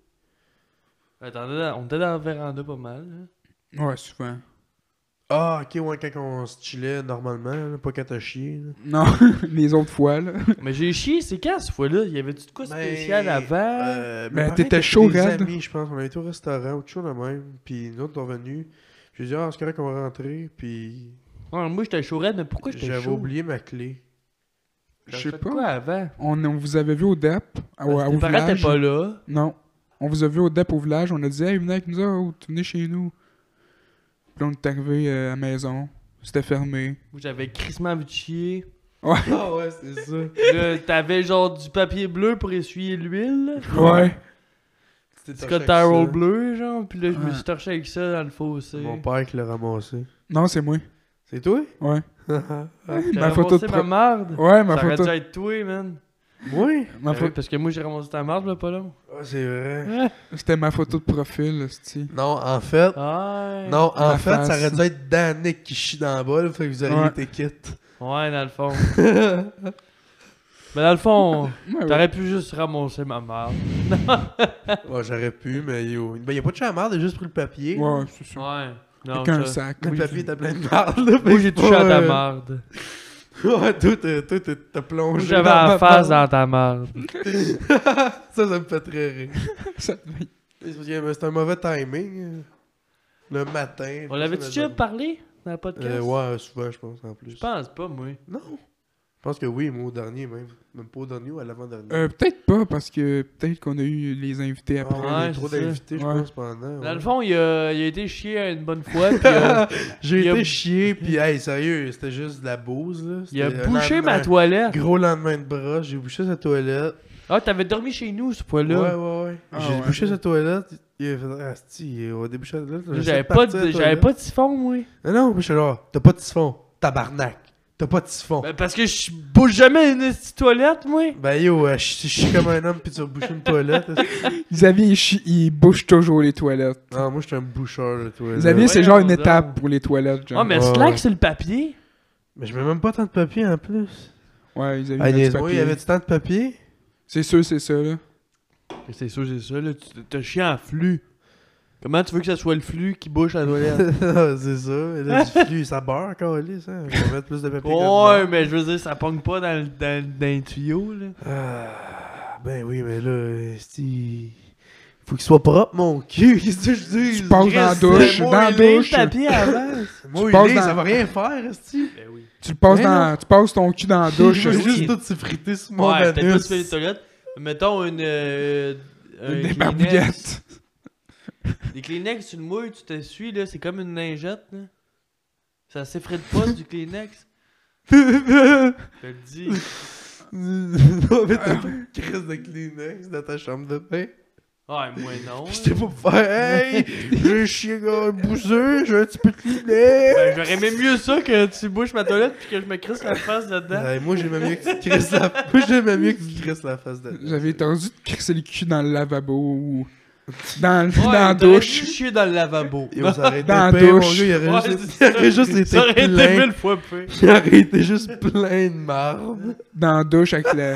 Speaker 2: Attendez, on était dans la véranda pas mal. hein.
Speaker 1: Ouais, souvent.
Speaker 3: Ah, ok, ouais, quand on se chillait normalement, là, pas quand t'as chié. là.
Speaker 1: Non, les autres fois, là.
Speaker 2: Mais j'ai chié, c'est quand cette fois-là? Y avait-tu de quoi de spécial
Speaker 3: Ben,
Speaker 2: avant?
Speaker 3: Euh,
Speaker 1: Ben,
Speaker 3: pareil,
Speaker 1: t'étais
Speaker 3: t'as
Speaker 1: chaud,
Speaker 3: des
Speaker 1: raide.
Speaker 3: amis, je pense. On avait été au restaurant ou tout chose de même. Puis nous autres, on est revenus. J'ai dit, ah, c'est correct qu'on va rentrer. Puis
Speaker 2: Ouais, moi j'étais chaud raide, mais pourquoi j'étais
Speaker 3: j'avais
Speaker 2: chaud?
Speaker 3: oublié ma clé.
Speaker 1: Je
Speaker 2: J'avais
Speaker 1: sais
Speaker 2: fait
Speaker 1: pas.
Speaker 2: quoi avant?
Speaker 1: On, on vous avait vu au D E P, à-
Speaker 2: Parce que
Speaker 1: au
Speaker 2: tes parents étaient
Speaker 1: village.
Speaker 2: pas là.
Speaker 1: Non. On vous a vu au D E P au village. On a dit, hey, venez avec nous autres, venez chez nous. Puis là, on est arrivé euh, à la maison. C'était fermé.
Speaker 2: Moi j'avais crissement envie de chier.
Speaker 1: Ouais.
Speaker 3: Ah ouais, c'est ça.
Speaker 2: Là, t'avais genre du papier bleu pour essuyer l'huile.
Speaker 1: Ouais.
Speaker 3: C'était
Speaker 2: Du
Speaker 3: torché avec
Speaker 2: cotton
Speaker 3: ça.
Speaker 2: bleu, genre. Puis là, je me
Speaker 1: Ouais.
Speaker 2: suis torché avec ça dans le fossé.
Speaker 3: C'est mon père qui l'a ramassé.
Speaker 1: Non, c'est moi.
Speaker 3: C'est toi?
Speaker 1: Ouais.
Speaker 2: J'ai
Speaker 1: Ma photo de
Speaker 2: ramassé ma
Speaker 1: pro-
Speaker 2: marde.
Speaker 1: Ouais, ma
Speaker 2: Ça aurait
Speaker 1: photo.
Speaker 2: dû être toi, man.
Speaker 3: Oui?
Speaker 1: Ma
Speaker 2: Ben
Speaker 1: pho-
Speaker 2: oui, parce que moi j'ai ramassé ta marde, là, pas long.
Speaker 3: Ah, c'est vrai.
Speaker 1: C'était ma photo de profil, sti.
Speaker 3: Non, en fait.
Speaker 2: Ouais.
Speaker 3: Non, en
Speaker 1: Ma
Speaker 3: fait,
Speaker 1: face.
Speaker 3: ça aurait dû être Danick qui chie dans le bol, fait que vous auriez
Speaker 1: Ouais.
Speaker 3: été quitte.
Speaker 2: Ouais, dans le fond. Mais dans le fond,
Speaker 1: Ouais, ouais.
Speaker 2: t'aurais pu juste ramasser ma marde.
Speaker 3: Ouais, j'aurais pu, mais yo. Ben, y a pas de chamard, j'ai juste pris le papier.
Speaker 1: Ouais, c'est ça.
Speaker 2: Ouais. Non,
Speaker 1: Avec un
Speaker 2: ça-
Speaker 1: sac.
Speaker 3: Le
Speaker 2: Oui,
Speaker 3: papier
Speaker 2: j'ai-
Speaker 3: était plein de marde, là.
Speaker 2: Moi j'ai touché à ta
Speaker 3: euh,
Speaker 2: marde.
Speaker 3: Ouais, toi, t'as- toi, t'as t'as
Speaker 2: Moi
Speaker 3: plongé.
Speaker 2: j'avais
Speaker 3: dans
Speaker 2: la
Speaker 3: ma
Speaker 2: face
Speaker 3: marde.
Speaker 2: dans ta marde.
Speaker 3: ça, ça me fait très rire.
Speaker 1: Ça devait-
Speaker 3: C'est parce que c'est un mauvais timing. euh, Le matin.
Speaker 2: On l'avait-tu déjà parlé dans le podcast?
Speaker 3: Euh, ouais, souvent, je pense, en plus.
Speaker 2: Je pense pas, moi.
Speaker 3: Non. Je pense que oui, moi au dernier même. Même pas au dernier ou à l'avant-dernier.
Speaker 1: Euh, peut-être pas, parce que peut-être qu'on a eu les invités
Speaker 3: Ah
Speaker 1: après.
Speaker 3: ouais,
Speaker 2: Ouais,
Speaker 3: il y a trop
Speaker 2: c'est ça.
Speaker 3: d'invités, je
Speaker 1: Ouais.
Speaker 3: pense, pendant.
Speaker 2: Dans
Speaker 3: ouais.
Speaker 2: le fond, il a, il a été chié une bonne fois. Puis, euh,
Speaker 3: J'ai
Speaker 2: il a-
Speaker 3: été chier, pis hey, sérieux, c'était juste de la bouse, là.
Speaker 2: il a
Speaker 3: C'était un
Speaker 2: bouché
Speaker 3: lendemain-
Speaker 2: ma toilette.
Speaker 3: Gros lendemain de bras, j'ai bouché sa toilette.
Speaker 2: Ah, t'avais dormi chez nous ce
Speaker 3: Ouais,
Speaker 2: fois-là.
Speaker 3: ouais, ouais.
Speaker 1: Ah,
Speaker 3: j'ai
Speaker 1: ouais.
Speaker 3: bouché sa toilette, il a fait « Ah, si, on va déboucher la toilette. »
Speaker 2: J'avais pas, de- j'avais pas de siphon, moi.
Speaker 3: Non, non, mais je suis là, t'as pas de siphon, tabarnak. T'as pas de siphon.
Speaker 2: Ben, parce que je bouge jamais une petite toilette, moi.
Speaker 3: Ben yo, euh, je je suis comme un homme pis tu vas boucher une toilette.
Speaker 1: Xavier, il, chi- il bouche toujours les toilettes.
Speaker 3: Non, moi j'étais un boucheur de toilette.
Speaker 1: Xavier, c'est
Speaker 2: voyons
Speaker 1: genre une
Speaker 2: donc.
Speaker 1: étape pour les toilettes. Genre.
Speaker 2: Ah, mais
Speaker 3: Ouais,
Speaker 2: slack
Speaker 3: ouais.
Speaker 2: sur le papier.
Speaker 3: Mais je mets même pas tant de papier en plus.
Speaker 1: Ouais, Xavier,
Speaker 3: Ah,
Speaker 1: il a du
Speaker 3: niaise-moi, il y
Speaker 1: papier.
Speaker 3: avait tant de papier?
Speaker 1: C'est sûr, c'est ça, là.
Speaker 2: C'est sûr, c'est ça, là. Tu t'as chié en flux. Comment tu veux que ça soit le flux qui bouche la toilette?
Speaker 3: C'est ça. Et là, du flux, ça beurre, câlisse, hein. On va mettre plus de papier. que de
Speaker 2: Ouais,
Speaker 3: beurre.
Speaker 2: mais je veux dire, ça pogne pas dans le, dans, le- dans le tuyau, là.
Speaker 3: Ah, ben oui, mais là, si. Faut qu'il soit propre, mon cul. Qu'est-ce que je dis?
Speaker 1: Tu passes dans la douche, dans la douche.
Speaker 2: le papier avant.
Speaker 3: Moi, il
Speaker 1: passes
Speaker 3: est,
Speaker 1: dans-
Speaker 3: ça va rien faire, esti.
Speaker 2: Ben oui.
Speaker 1: Tu le passes
Speaker 3: Mais
Speaker 1: dans, tu passes ton cul dans la douche.
Speaker 3: Je veux
Speaker 1: esti.
Speaker 3: juste tout s'effriter sur mon
Speaker 2: Ouais, peut-être pas
Speaker 3: anus.
Speaker 2: tu fais les toilettes. Mettons une. Euh, un
Speaker 1: Des
Speaker 2: Kleenex.
Speaker 1: barbouillettes.
Speaker 2: Des Kleenex, tu le mouilles, tu t'essuies, là. C'est comme une lingette, là. Ça s'effrite pas du Kleenex. Je te le dis.
Speaker 3: Non, mais t'as pas une crise de Kleenex dans ta chambre de bain.
Speaker 2: Ouais, moi non.
Speaker 3: Je t'ai pas pour faire, hey, j'ai chié un bouseux, j'ai un petit peu de Kleenex.
Speaker 2: Ben, j'aurais aimé mieux ça que tu bouches ma toilette puis que je me crisse la face dedans.
Speaker 3: Hey, moi, j'aimais mieux que tu te crisses la... Moi, j'aimais mieux que tu te crisses la face de...
Speaker 1: J'avais entendu de crisser le cul dans le lavabo ou dans,
Speaker 2: Ouais,
Speaker 1: dans la
Speaker 2: t'aurais
Speaker 1: douche.
Speaker 2: dû chier dans le lavabo.
Speaker 3: Yo, ça aurait été
Speaker 1: Dans la
Speaker 3: pire, mon
Speaker 1: douche.
Speaker 3: gars, il aurait
Speaker 2: Ouais,
Speaker 3: juste,
Speaker 2: c'est
Speaker 3: il aurait
Speaker 2: ça.
Speaker 3: juste été
Speaker 2: Ça aurait été
Speaker 3: plein.
Speaker 2: mille fois pire.
Speaker 3: Il aurait été juste plein de marde.
Speaker 1: Dans la douche avec la,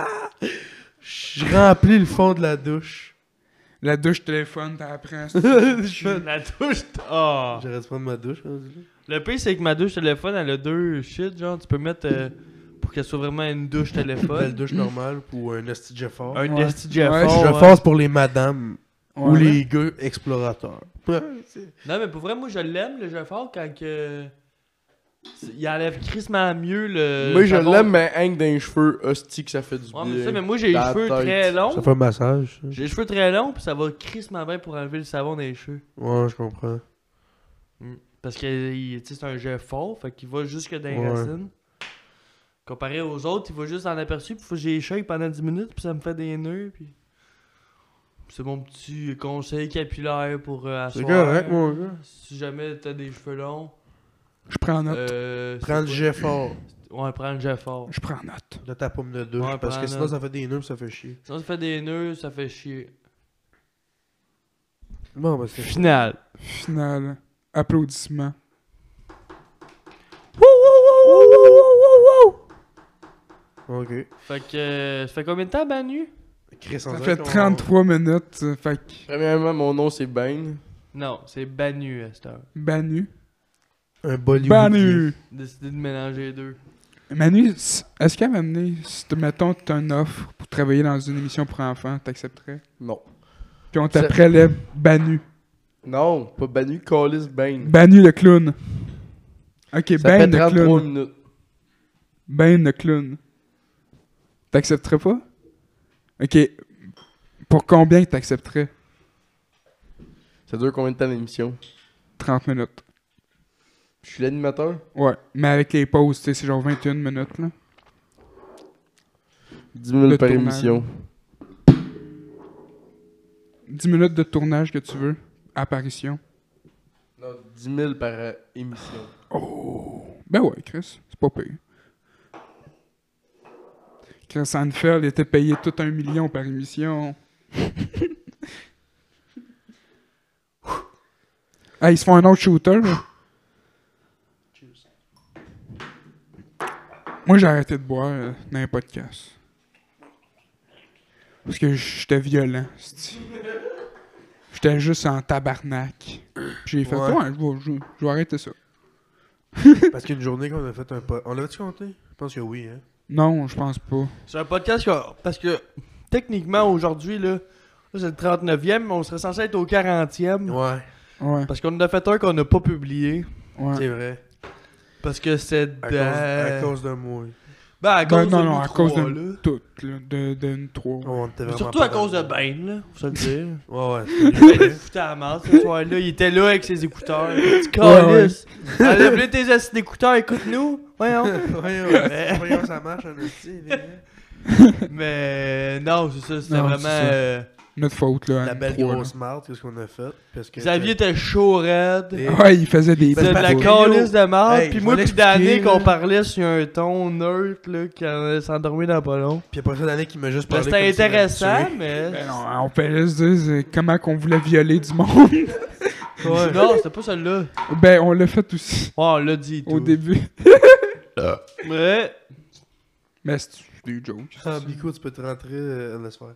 Speaker 3: Je remplis le fond de la douche.
Speaker 1: la douche téléphone, t'apprends.
Speaker 2: La douche. Ah.
Speaker 3: J'aurais dû prendre ma douche. hein,
Speaker 2: Le pire, c'est que ma douche téléphone, elle a deux shit. Genre, tu peux mettre. euh, pour qu'elle soit vraiment une douche
Speaker 3: Une belle
Speaker 2: téléphone.
Speaker 3: douche normale ou un esti Jefford.
Speaker 2: Un
Speaker 1: Ouais.
Speaker 2: esti
Speaker 1: Ouais,
Speaker 2: Jefford,
Speaker 3: Je
Speaker 2: ouais.
Speaker 3: force pour les madames ou
Speaker 1: Ouais.
Speaker 3: les gars explorateurs.
Speaker 2: Non, mais pour vrai, moi, je l'aime, le Jefford, quand que. c'est- Il enlève crissement mieux le.
Speaker 4: Moi, je
Speaker 2: savon.
Speaker 4: l'aime, mais hang dans les cheveux, hostie que ça fait du
Speaker 2: Ouais,
Speaker 4: bien.
Speaker 2: mais ça, mais moi, j'ai les
Speaker 4: Dans la
Speaker 2: cheveux
Speaker 4: tête.
Speaker 2: très longs.
Speaker 3: Ça fait un massage. ça.
Speaker 2: J'ai les cheveux très longs, puis ça va crissement bien pour enlever le savon dans les cheveux.
Speaker 3: Ouais, je comprends.
Speaker 2: Parce que il- tu sais, c'est un jet fort, fait qu'il va jusque dans les
Speaker 3: Ouais.
Speaker 2: racines. Comparé aux autres, il va juste en aperçu, puis faut que j'ai shake pendant dix minutes, puis ça me fait des nœuds, puis... C'est mon petit conseil capillaire pour euh,
Speaker 3: C'est
Speaker 2: asseoir.
Speaker 3: correct, mon gars.
Speaker 2: Si jamais t'as des cheveux longs,
Speaker 1: Je prends note.
Speaker 2: euh, c'est
Speaker 3: Prends le
Speaker 2: quoi?
Speaker 3: jet fort
Speaker 2: Ouais, prends le jet fort.
Speaker 1: Je prends note.
Speaker 3: de ta pomme de douche.
Speaker 2: Ouais,
Speaker 3: parce que
Speaker 2: prends
Speaker 3: sinon,
Speaker 2: note.
Speaker 3: ça fait des nœuds ça fait chier.
Speaker 2: Sinon, ça fait des nœuds, ça fait chier.
Speaker 3: Bon, bah c'est
Speaker 2: Final.
Speaker 1: Final. Applaudissements.
Speaker 3: Ok.
Speaker 2: Fait que, euh, ça fait combien de temps, Banu?
Speaker 3: Chris, on
Speaker 1: Ça
Speaker 3: dirait
Speaker 1: fait
Speaker 3: qu'on-
Speaker 1: trente-trois minutes. euh, Fait que
Speaker 4: Premièrement, mon nom c'est Bane.
Speaker 2: Non, c'est Banu à cette heure.
Speaker 1: Banu.
Speaker 3: Un Bollywood.
Speaker 1: Banu.
Speaker 2: Décidé de mélanger les deux.
Speaker 1: Manu, s- est-ce qu'à un moment donné, si te- mettons t'as une offre pour travailler dans une émission pour enfants, t'accepterais?
Speaker 4: Non.
Speaker 1: Puis on t'appelait Banu.
Speaker 4: Non, pas Banu, Callis Bane.
Speaker 1: Banu le clown. Ok,
Speaker 4: Ça fait
Speaker 1: Ben le
Speaker 4: trente-trois
Speaker 1: clown.
Speaker 4: minutes.
Speaker 1: Ben le clown. T'accepterais pas? Ok. Pour combien que t'accepterais?
Speaker 4: Ça dure combien de temps l'émission?
Speaker 1: trente minutes.
Speaker 4: Je suis l'animateur?
Speaker 1: Ouais, mais avec les pauses, tu sais, c'est genre vingt et une minutes, là.
Speaker 4: dix mille
Speaker 1: Le
Speaker 4: par
Speaker 1: tournage.
Speaker 4: émission.
Speaker 1: dix minutes de tournage que tu veux. Apparition.
Speaker 4: Non, dix mille par euh, émission.
Speaker 1: Ben ouais, Chris, c'est pas payé. Chris Seinfeld était payé tout un million par émission. Ah, ils se font un autre shooter, là. Moi, j'ai arrêté de boire euh, dans les podcasts. Parce que j'étais violent, c'ti. J'étais juste en tabarnak. J'ai fait,
Speaker 3: Ouais.
Speaker 1: ouais, je vais, je- je vais arrêter ça.
Speaker 3: Parce qu'une journée qu'on a fait un podcast. On l'avait-tu compté? Je pense que oui, hein.
Speaker 1: Non, je pense pas.
Speaker 2: C'est un podcast que- parce que techniquement aujourd'hui là, là, c'est le trente-neuvième, mais on serait censé être au quarantième
Speaker 3: Ouais,
Speaker 1: Ouais,
Speaker 2: parce qu'on en a fait un qu'on n'a pas publié
Speaker 1: ouais.
Speaker 3: c'est vrai.
Speaker 2: parce que c'est
Speaker 3: À,
Speaker 2: de-
Speaker 3: cause, à cause de moi.
Speaker 2: Ben, à
Speaker 1: Ben,
Speaker 2: cause
Speaker 1: non,
Speaker 2: de
Speaker 1: non,
Speaker 2: nous
Speaker 1: à cause
Speaker 2: trois,
Speaker 1: de
Speaker 2: là.
Speaker 1: tout, là, de, de nous trois.
Speaker 3: On était vraiment
Speaker 2: Surtout
Speaker 3: pas
Speaker 2: à cause de
Speaker 3: dans-
Speaker 2: Ben, là, faut se le dire.
Speaker 3: Ouais, ouais.
Speaker 2: Ben,
Speaker 3: c'était
Speaker 2: il
Speaker 3: lui,
Speaker 2: foutait à la masse ce soir-là, il était là avec ses écouteurs. Petit
Speaker 1: Ouais,
Speaker 2: calice. Enlève-le tes assis d'écouteurs, écoute-nous. Voyons.
Speaker 3: Voyons, ouais, voyons, ça marche en esti, les gars.
Speaker 2: Mais non, c'est ça, c'était
Speaker 1: Non,
Speaker 2: vraiment.
Speaker 1: c'est ça.
Speaker 2: euh,
Speaker 1: Notre faute, là. à
Speaker 3: La
Speaker 1: nous
Speaker 3: belle
Speaker 1: trois, là.
Speaker 3: grosse marde, qu'est-ce qu'on a fait? Parce que
Speaker 2: Xavier était chaud raide.
Speaker 3: Et-
Speaker 1: Ouais, il faisait des
Speaker 2: C'était de la
Speaker 3: parce que-
Speaker 2: calice de marde.
Speaker 3: Hey,
Speaker 2: Puis
Speaker 3: je
Speaker 2: moi,
Speaker 3: vais
Speaker 2: puis
Speaker 3: l'expliquer,
Speaker 2: Danick, on
Speaker 3: là.
Speaker 2: parlait sur un ton neutre, là, qui allait s'endormir dans pas long.
Speaker 3: Puis après ça, l'année qui m'a juste
Speaker 2: Ben,
Speaker 3: parlé.
Speaker 2: c'était
Speaker 3: comme s'il m'avait
Speaker 2: intéressant,
Speaker 3: tué.
Speaker 2: mais.
Speaker 1: Ben non, on peut juste dire c'est comment qu'on voulait violer du monde.
Speaker 2: Ouais. Non, c'était pas celle-là.
Speaker 1: Ben, on l'a fait aussi,
Speaker 2: Ouais, on l'a dit. et
Speaker 1: au
Speaker 2: tout.
Speaker 1: début.
Speaker 2: Ouais.
Speaker 1: Mais c'est des jokes.
Speaker 3: Ah, Bico, tu peux te rentrer, euh, laisse faire.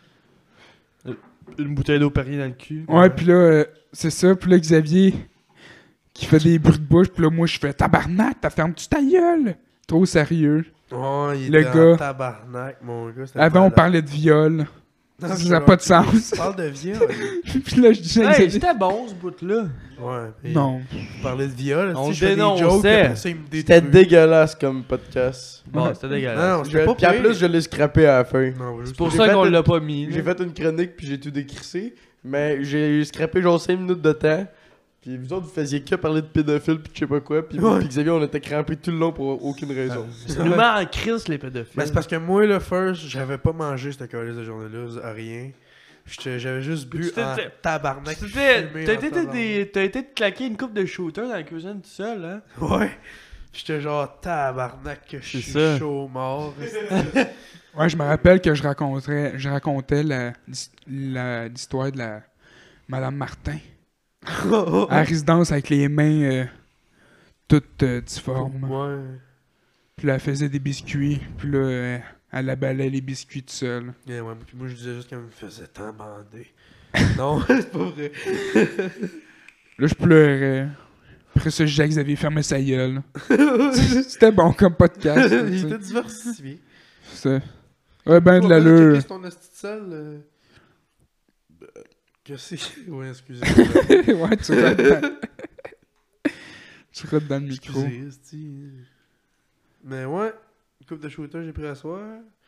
Speaker 2: Une bouteille d'eau Perrier dans le cul.
Speaker 1: Ouais, pis là, euh, c'est ça. Pis là, Xavier, qui fait des bruits de bouche. Pis là, moi, je fais tabarnak, t'as fermé-tu ta gueule? Trop sérieux.
Speaker 3: Ouais, il
Speaker 1: Le
Speaker 3: était
Speaker 1: gars.
Speaker 3: en tabarnak, mon gars. c'était
Speaker 1: Avant, on
Speaker 3: malade.
Speaker 1: parlait de viol.
Speaker 3: Non,
Speaker 1: Ça
Speaker 3: je
Speaker 1: n'a
Speaker 3: sais
Speaker 1: pas de sens.
Speaker 3: Tu parles de viol?
Speaker 1: Pis là, je disais à
Speaker 2: Hey,
Speaker 1: Xavier.
Speaker 2: c'était bon ce bout-là.
Speaker 3: Ouais. puis
Speaker 1: Non.
Speaker 3: Tu parlais de viol,
Speaker 2: On
Speaker 3: si je fais des
Speaker 2: dénonçait.
Speaker 3: jokes, après ça, il me
Speaker 4: C'était
Speaker 3: détruit.
Speaker 4: dégueulasse comme podcast.
Speaker 2: Bon,
Speaker 1: Ouais.
Speaker 2: c'était
Speaker 3: Non,
Speaker 2: dégueulasse.
Speaker 3: non,
Speaker 4: Je-
Speaker 3: c'était pas
Speaker 4: Puis en
Speaker 3: pire.
Speaker 4: plus, je l'ai scrappé à la fin.
Speaker 3: Non,
Speaker 2: C'est pour
Speaker 4: J'ai
Speaker 2: ça
Speaker 4: fait
Speaker 2: qu'on
Speaker 4: une-
Speaker 2: l'a pas mis. là.
Speaker 4: J'ai fait une chronique puis j'ai tout décrissé, mais j'ai scrappé genre cinq minutes de temps. Puis vous autres, vous faisiez que parler de pédophiles puis je sais pas quoi. Puis moi
Speaker 3: Ouais.
Speaker 4: puis Xavier, on était crampés tout le long pour aucune raison.
Speaker 2: Ça nous met en crise, les pédophiles.
Speaker 3: Mais c'est parce que moi, le first, j'avais pas mangé cette calice de journée-là, à rien. J'étais- J'avais juste bu
Speaker 2: Tu t'étais-
Speaker 3: en tabarnak.
Speaker 2: T'as
Speaker 3: fumé
Speaker 2: t'as
Speaker 3: en
Speaker 2: été,
Speaker 3: tabarnak.
Speaker 2: des- t'as été te claquer une coupe de shooter dans la cuisine tout seul, hein?
Speaker 3: Ouais. J'étais genre tabarnak que je
Speaker 2: C'est
Speaker 3: suis
Speaker 2: ça.
Speaker 3: chaud mort.
Speaker 1: Ouais, je me rappelle que je racontais, je racontais la- la- l'histoire de la Madame Martin. À la résidence avec les mains euh, toutes euh, difformes.
Speaker 3: Ouais.
Speaker 1: Puis là, elle faisait des biscuits. Puis là, euh, elle abalait les biscuits toute seule.
Speaker 3: Yeah, ouais, puis moi je disais juste qu'elle me faisait tant bander. Non, c'est pas vrai.
Speaker 1: Là, je pleurais. Après ça, je disais que Xavier fermait sa gueule. C'était bon comme podcast. là, tu
Speaker 3: Il
Speaker 1: sais.
Speaker 3: était diversifié.
Speaker 1: Ça. Ouais, ben de
Speaker 3: Toi,
Speaker 1: l'allure.
Speaker 3: Qu'est-ce ton esti de sel? euh? Qu'est-ce que c'est? Ouais, excusez-moi.
Speaker 1: Ouais, tu rates dans... tu rates dans le micro.
Speaker 3: Excusez, esti. Mais ouais, une coupe de shooter j'ai pris à soir.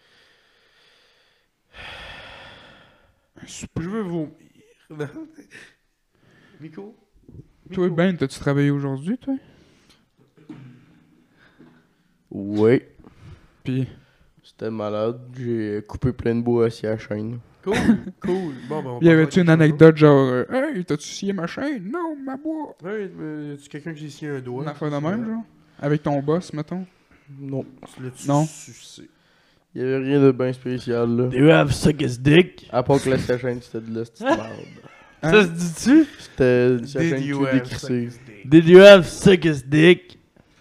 Speaker 3: Je veux vomir. Non. Miko?
Speaker 1: Toi, Ben, t'as-tu travaillé aujourd'hui, toi?
Speaker 4: Oui.
Speaker 1: Puis,
Speaker 4: C'était malade. J'ai coupé plein de bois assis à la chaîne.
Speaker 3: Cool, cool. Bon, ben, on
Speaker 1: y avait-tu
Speaker 3: parlera
Speaker 1: une
Speaker 3: quelque chose
Speaker 1: anecdote genre euh, Hey, t'as-tu scié ma chaîne? Non, ma boîte!
Speaker 3: d'autre. Ouais, mais y a-tu quelqu'un qui s'est scié un doigt?
Speaker 1: Une affaire de même, genre? Avec ton boss, mettons?
Speaker 4: Non.
Speaker 3: Tu l'as-tu
Speaker 1: Non.
Speaker 3: sucé?
Speaker 4: Il y avait rien de bien spécial là.
Speaker 2: Do you have suck his dick?
Speaker 4: À part que la chaîne c'était de la petite merde.
Speaker 1: Hein?
Speaker 2: Ça se dit-tu?
Speaker 4: C'était la
Speaker 3: Did
Speaker 4: chaîne
Speaker 3: you
Speaker 4: tout
Speaker 3: have
Speaker 4: décrissée.
Speaker 3: sex dick?
Speaker 2: Did you have suck his dick?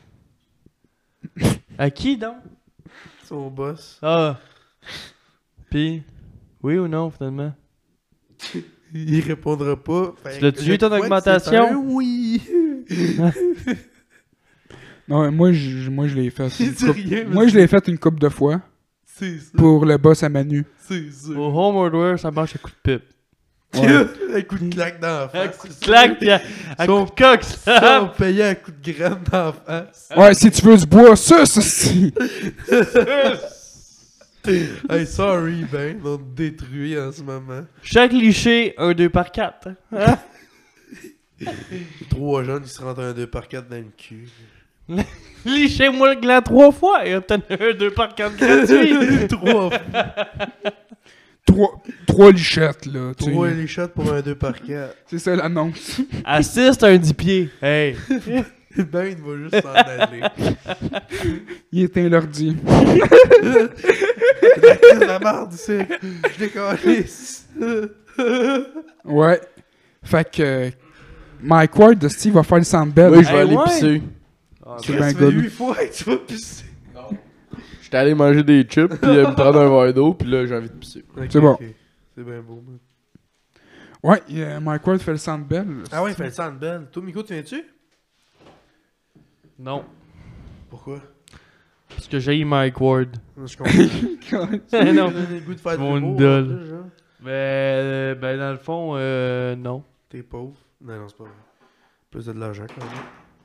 Speaker 2: À qui donc?
Speaker 3: Son boss.
Speaker 2: Ah. Pis, oui ou non finalement?
Speaker 3: Il répondra pas. Fait
Speaker 2: Tu l'as-tu
Speaker 3: que
Speaker 2: eu, ton
Speaker 3: je crois que
Speaker 2: augmentation?
Speaker 3: c'est un oui.
Speaker 1: Non, moi, je, moi, je l'ai fait.
Speaker 3: Il
Speaker 1: une
Speaker 3: dit
Speaker 1: couple-
Speaker 3: rien, mais
Speaker 1: Moi, je l'ai fait une couple de fois
Speaker 3: C'est ça.
Speaker 1: pour le boss à Manu.
Speaker 3: C'est ça.
Speaker 2: Au home hardware, ça marche à coup de pipe.
Speaker 1: Ouais.
Speaker 3: Un coup de claque dans la
Speaker 2: À
Speaker 3: face.
Speaker 2: coup de claque pis à, à
Speaker 3: Son-
Speaker 2: coup de coq,
Speaker 3: Ça,
Speaker 2: ça!
Speaker 3: on payait un coup de graine dans la face.
Speaker 1: Ouais, si tu veux du bois, ça, ça, si.
Speaker 3: Hey, sorry, ben, on te détruit en ce moment.
Speaker 2: Chaque liché, un deux par quatre. Hein?
Speaker 3: Trois jeunes qui se rentrent un deux par quatre dans le cul.
Speaker 2: Lichez-moi le gland trois fois et obtenez un deux par quatre gratuit.
Speaker 3: Trois,
Speaker 1: Trois, trois lichettes, là. tu sais.
Speaker 3: trois les shots pour un deux par quatre.
Speaker 1: C'est ça l'annonce.
Speaker 2: Assiste un dix pieds. Hey.
Speaker 3: Ben, il va juste s'en aller.
Speaker 1: Il éteint l'ordi.
Speaker 3: La crise de la merde, c'est. Je décalisse.
Speaker 1: Ouais. Fait que euh, Mike Ward, Steve va faire le Sandbell.
Speaker 4: Oui, je vais
Speaker 2: Hey,
Speaker 4: aller
Speaker 2: ouais.
Speaker 4: pisser.
Speaker 1: C'est
Speaker 3: Ça
Speaker 1: bien
Speaker 3: fait
Speaker 1: good.
Speaker 3: huit fois que tu vas pisser.
Speaker 4: J'étais allé manger des chips puis euh, me prendre un verre d'eau puis là j'ai envie de pisser.
Speaker 3: Ok,
Speaker 1: C'est bon.
Speaker 3: ok. C'est bien beau, man.
Speaker 1: Ouais, euh, Mike Ward fait le Sandbell.
Speaker 3: Ah ouais, il fait le sang de belle. Toi, Miko, tu viens-tu?
Speaker 2: Non.
Speaker 3: Pourquoi?
Speaker 2: Parce que j'ai eu Mike Ward.
Speaker 3: Je comprends.
Speaker 2: non.
Speaker 3: J'ai le goût de faire de
Speaker 2: Mon
Speaker 3: l'humour,
Speaker 2: idole.
Speaker 3: en plus, genre.
Speaker 2: Mais, euh, ben, dans le fond, euh, non.
Speaker 3: T'es pauvre. Non, non, c'est pas vrai. Plus de l'argent, quand même.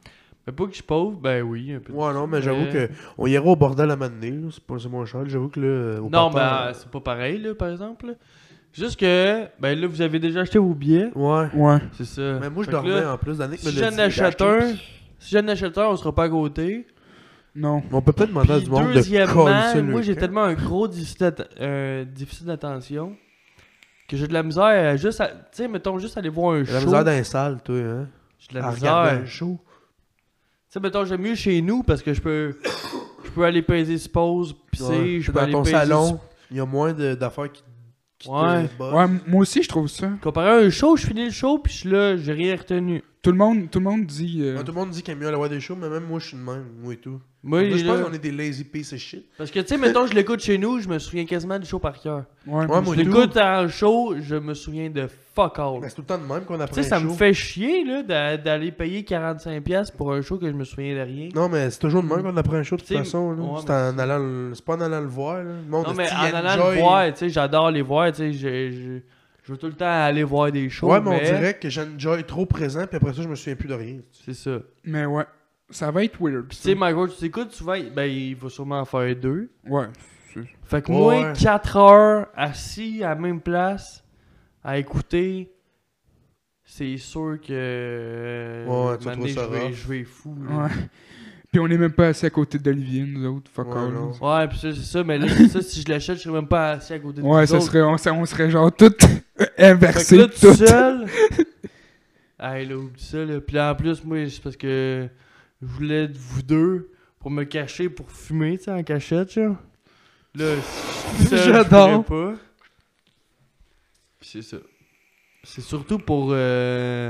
Speaker 2: Mais pas que je pauvre, ben oui, un peu.
Speaker 3: Ouais, non, mais j'avoue que on ira au bordel à m'amener, là. C'est pas c'est moins cher. J'avoue que là. Au
Speaker 2: Non,
Speaker 3: parterre,
Speaker 2: mais euh, c'est pas pareil, là, par exemple. là. Juste que, ben là, vous avez déjà acheté vos billets.
Speaker 3: Ouais.
Speaker 1: Ouais.
Speaker 2: C'est ça.
Speaker 3: Mais moi, je
Speaker 2: Fait que
Speaker 3: dormais
Speaker 2: là,
Speaker 3: en plus d'années.
Speaker 2: Si j'en achète un, si j'en achète un, on sera pas à côté.
Speaker 1: Non.
Speaker 3: On peut peut-être demander à
Speaker 2: Puis
Speaker 3: du monde de
Speaker 2: deuxièmement,
Speaker 3: coller
Speaker 2: moi j'ai tellement un gros déficit d'att- euh, déficit d'attention que j'ai de la misère à juste à, tu sais, mettons juste aller voir un
Speaker 3: J'ai la
Speaker 2: show.
Speaker 3: misère dans les salles, toi, hein.
Speaker 2: J'ai de la
Speaker 3: À regarder
Speaker 2: misère.
Speaker 3: un show.
Speaker 2: Tu sais, mettons, j'aime mieux chez nous parce que je peux je peux aller peser sur pause, pisser,
Speaker 3: Ouais.
Speaker 2: je peux
Speaker 3: Dans
Speaker 2: aller
Speaker 3: ton
Speaker 2: peser
Speaker 3: salon,
Speaker 2: sur-
Speaker 3: il y a moins de- d'affaires qui, qui
Speaker 2: Ouais.
Speaker 3: te bossent.
Speaker 1: Ouais, moi aussi, je trouve ça.
Speaker 2: Comparé à un show, je finis le show puis je suis là, j'ai rien retenu.
Speaker 1: Tout le monde, tout le monde dit. euh,
Speaker 3: Ouais, tout le monde dit qu'il aime mieux aller voir des shows, mais même moi, je suis de même, moi et tout.
Speaker 2: Moi,
Speaker 3: Moi, je
Speaker 2: là-
Speaker 3: pense qu'on est des lazy pieces of shit.
Speaker 2: Parce que tu sais, mettons, je l'écoute chez nous, je me souviens quasiment du show par cœur.
Speaker 1: Ouais,
Speaker 3: Ouais,
Speaker 1: moi
Speaker 3: moi,
Speaker 2: Je
Speaker 3: tout.
Speaker 2: l'écoute en show, je me souviens de fuck all.
Speaker 3: Mais c'est tout le temps de même qu'on apprend
Speaker 2: Tu sais,
Speaker 3: un
Speaker 2: ça me
Speaker 3: show.
Speaker 2: fait chier là, d'a- d'aller payer quarante-cinq dollars pour un show que je me souviens de rien.
Speaker 3: Non, mais c'est toujours de même qu'on apprend un show de toute
Speaker 2: T'sais,
Speaker 3: façon. là.
Speaker 2: ouais,
Speaker 3: c'est
Speaker 2: mais
Speaker 3: en
Speaker 2: c'est-
Speaker 3: allant le- c'est pas en allant le voir. Là. Le monde
Speaker 2: Non, mais
Speaker 3: esti,
Speaker 2: en
Speaker 3: il
Speaker 2: allant
Speaker 3: enjoy.
Speaker 2: le voir, tu sais, j'adore les voir, tu sais, je, je, je veux tout le temps aller voir des shows,
Speaker 3: Ouais, mais
Speaker 2: mais...
Speaker 3: on dirait que j'enjoy trop présent, puis après ça, je me souviens plus de rien.
Speaker 2: C'est ça.
Speaker 1: Mais ouais. Ça va être weird.
Speaker 2: Tu
Speaker 1: ça.
Speaker 2: sais, Michael, tu t'écoutes souvent, ben, il va sûrement en faire deux.
Speaker 1: Ouais.
Speaker 2: Fait que
Speaker 3: Ouais,
Speaker 2: moi,
Speaker 3: ouais.
Speaker 2: quatre heures assis à la même place, à écouter, c'est sûr que... euh,
Speaker 3: Ouais, tu
Speaker 2: un moment
Speaker 3: trouves
Speaker 2: donné,
Speaker 3: ça
Speaker 2: je vais,
Speaker 3: rough.
Speaker 2: je vais fou, là.
Speaker 1: Ouais. Puis on est même pas assis à côté d'Olivier, nous autres. Fuck
Speaker 3: Ouais,
Speaker 1: all.
Speaker 3: non.
Speaker 2: Ouais, pis ça, c'est ça, mais là, c'est ça, si je l'achète, je serais même pas assis à côté de
Speaker 1: Ouais,
Speaker 2: vous
Speaker 1: ça
Speaker 2: autres.
Speaker 1: serait, on, serait- on serait genre tout
Speaker 2: Fait que
Speaker 1: inversé.
Speaker 2: là, tout
Speaker 1: tout.
Speaker 2: seul. Hey, là, oublie ça, là. Puis là, en plus, moi, c'est parce que je voulais être vous deux pour me cacher, pour fumer, tu sais, en cachette, genre. Là, je suis seul, je
Speaker 3: J'adore.
Speaker 2: pourrais pas. Puis c'est ça. C'est surtout pour. euh,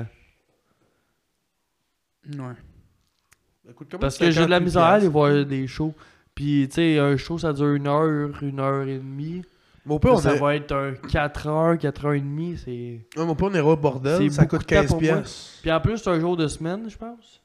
Speaker 1: Ouais.
Speaker 3: Écoute, comment
Speaker 2: Parce
Speaker 3: tu
Speaker 2: que j'ai de la
Speaker 3: cinquante
Speaker 2: misère à aller
Speaker 3: piastres?
Speaker 2: voir des shows. Puis, tu sais, un show, ça dure une heure, une heure et demie.
Speaker 3: Mon père,
Speaker 2: Là,
Speaker 3: on
Speaker 2: ça
Speaker 3: est-
Speaker 2: va être un quatre heures, quatre heures et demie. C'est...
Speaker 3: Ouais, mon père, on ira au bordel,
Speaker 2: C'est
Speaker 3: ça
Speaker 2: beaucoup
Speaker 3: coûte
Speaker 2: de temps
Speaker 3: quinze
Speaker 2: pour moi.
Speaker 3: piastres.
Speaker 2: Puis en plus, c'est un jour de semaine, je pense.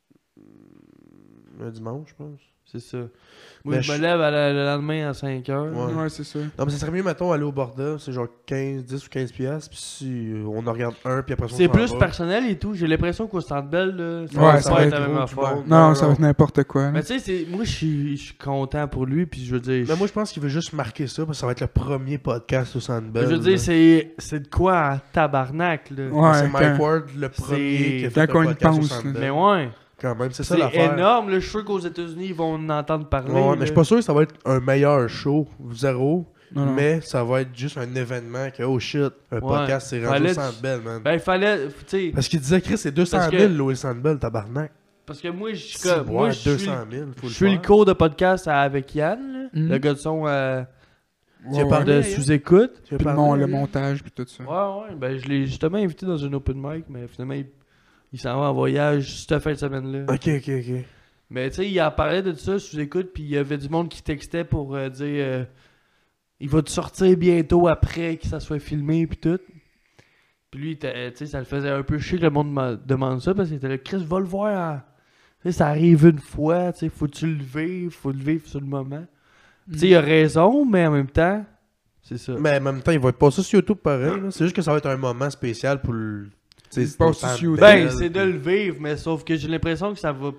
Speaker 3: Un dimanche, je pense.
Speaker 2: C'est ça. Moi,
Speaker 3: Ben,
Speaker 2: je me
Speaker 3: je-
Speaker 2: lève à la- le lendemain à cinq heures.
Speaker 3: Ouais.
Speaker 1: Ouais, c'est ça.
Speaker 3: Non, mais ça serait mieux, mettons, aller au bordel, c'est genre quinze, dix ou quinze piastres, puis si euh, on en regarde un, puis après ça, on
Speaker 2: C'est
Speaker 3: s'en
Speaker 2: plus
Speaker 3: va.
Speaker 2: personnel et tout. J'ai l'impression qu'au Centre Bell, là, ça
Speaker 1: Ouais,
Speaker 2: va
Speaker 1: ça
Speaker 2: pas
Speaker 1: va
Speaker 2: être
Speaker 1: être
Speaker 2: la même
Speaker 3: gros,
Speaker 2: affaire.
Speaker 3: du
Speaker 1: Non,
Speaker 3: Non,
Speaker 1: ça
Speaker 3: non.
Speaker 1: va être n'importe quoi. là.
Speaker 2: Mais tu sais, c'est- moi, je suis je suis content pour lui. Puis je veux dire,
Speaker 3: Mais moi, je pense qu'il veut juste marquer ça, parce que ça va être le premier podcast au Centre Bell.
Speaker 2: je veux dire, c'est c'est de quoi en tabarnak, là.
Speaker 1: Ouais,
Speaker 3: c'est Mike
Speaker 1: quand-
Speaker 3: Ward, le premier
Speaker 2: C'est-
Speaker 3: qui a fait
Speaker 1: quand
Speaker 3: un
Speaker 1: on y
Speaker 3: podcast au
Speaker 1: pense,
Speaker 3: Centre
Speaker 1: là.
Speaker 3: Bell.
Speaker 2: Mais ouais,
Speaker 3: Quand même, c'est ça
Speaker 2: c'est
Speaker 3: l'affaire.
Speaker 2: énorme. Là, je suis sûr qu'aux États-Unis, ils vont en entendre parler.
Speaker 3: Ouais,
Speaker 2: là.
Speaker 3: mais je suis pas sûr que ça va être un meilleur show, zéro.
Speaker 1: Non, non.
Speaker 3: Mais ça va être juste un événement que, oh shit, un
Speaker 2: Ouais.
Speaker 3: podcast, c'est rendu
Speaker 2: Fallait-
Speaker 3: au Centre Bell, man.
Speaker 2: Ben, il fallait. Tu sais,
Speaker 3: Parce qu'il disait, Chris, c'est deux cent
Speaker 2: Parce que-
Speaker 3: mille, l'O L Centre Bell, tabarnak.
Speaker 2: parce que moi, je suis
Speaker 3: Si,
Speaker 2: comme. Moi,
Speaker 3: ouais,
Speaker 2: je suis.
Speaker 3: deux cent mille, faut
Speaker 2: Je
Speaker 3: le
Speaker 2: suis le
Speaker 3: faire.
Speaker 2: cours de podcast avec Yann, là,
Speaker 1: Mhm.
Speaker 2: le gars de son euh,
Speaker 3: Tu as
Speaker 1: Ouais,
Speaker 3: parlé?
Speaker 1: ouais.
Speaker 2: de
Speaker 3: Yann?
Speaker 2: sous-écoute.
Speaker 3: Tu as
Speaker 1: Puis le,
Speaker 3: parlé,
Speaker 1: mon- le
Speaker 3: Yann?
Speaker 1: montage, puis tout ça.
Speaker 2: Ouais, ouais, ben je l'ai justement invité dans un open mic, mais finalement, il, il s'en va en voyage cette fin de semaine-là.
Speaker 3: Ok, ok, ok.
Speaker 2: Mais tu sais, il en parlait de ça sous-écoute, puis il y avait du monde qui textait pour euh, dire euh, il va te sortir bientôt après que ça soit filmé, puis tout. Puis lui, il était- tu sais, ça le faisait un peu chier que le monde me demande ça, parce qu'il était là, Chris, va le voir. en- Tu sais, ça arrive une fois, tu sais, faut-tu le vivre, faut le vivre sur le moment. Tu sais, il a raison, mais en même temps, c'est ça.
Speaker 3: Mais en même temps, il va être passé sur YouTube pareil. là. C'est juste que ça va être un moment spécial pour le. tu sais,
Speaker 1: Il
Speaker 3: c'est
Speaker 1: passe
Speaker 3: au
Speaker 1: sur
Speaker 3: Centre
Speaker 1: YouTube.
Speaker 2: Ben,
Speaker 3: Bell,
Speaker 2: c'est de
Speaker 3: puis-
Speaker 2: le vivre, mais sauf que j'ai l'impression que ça va.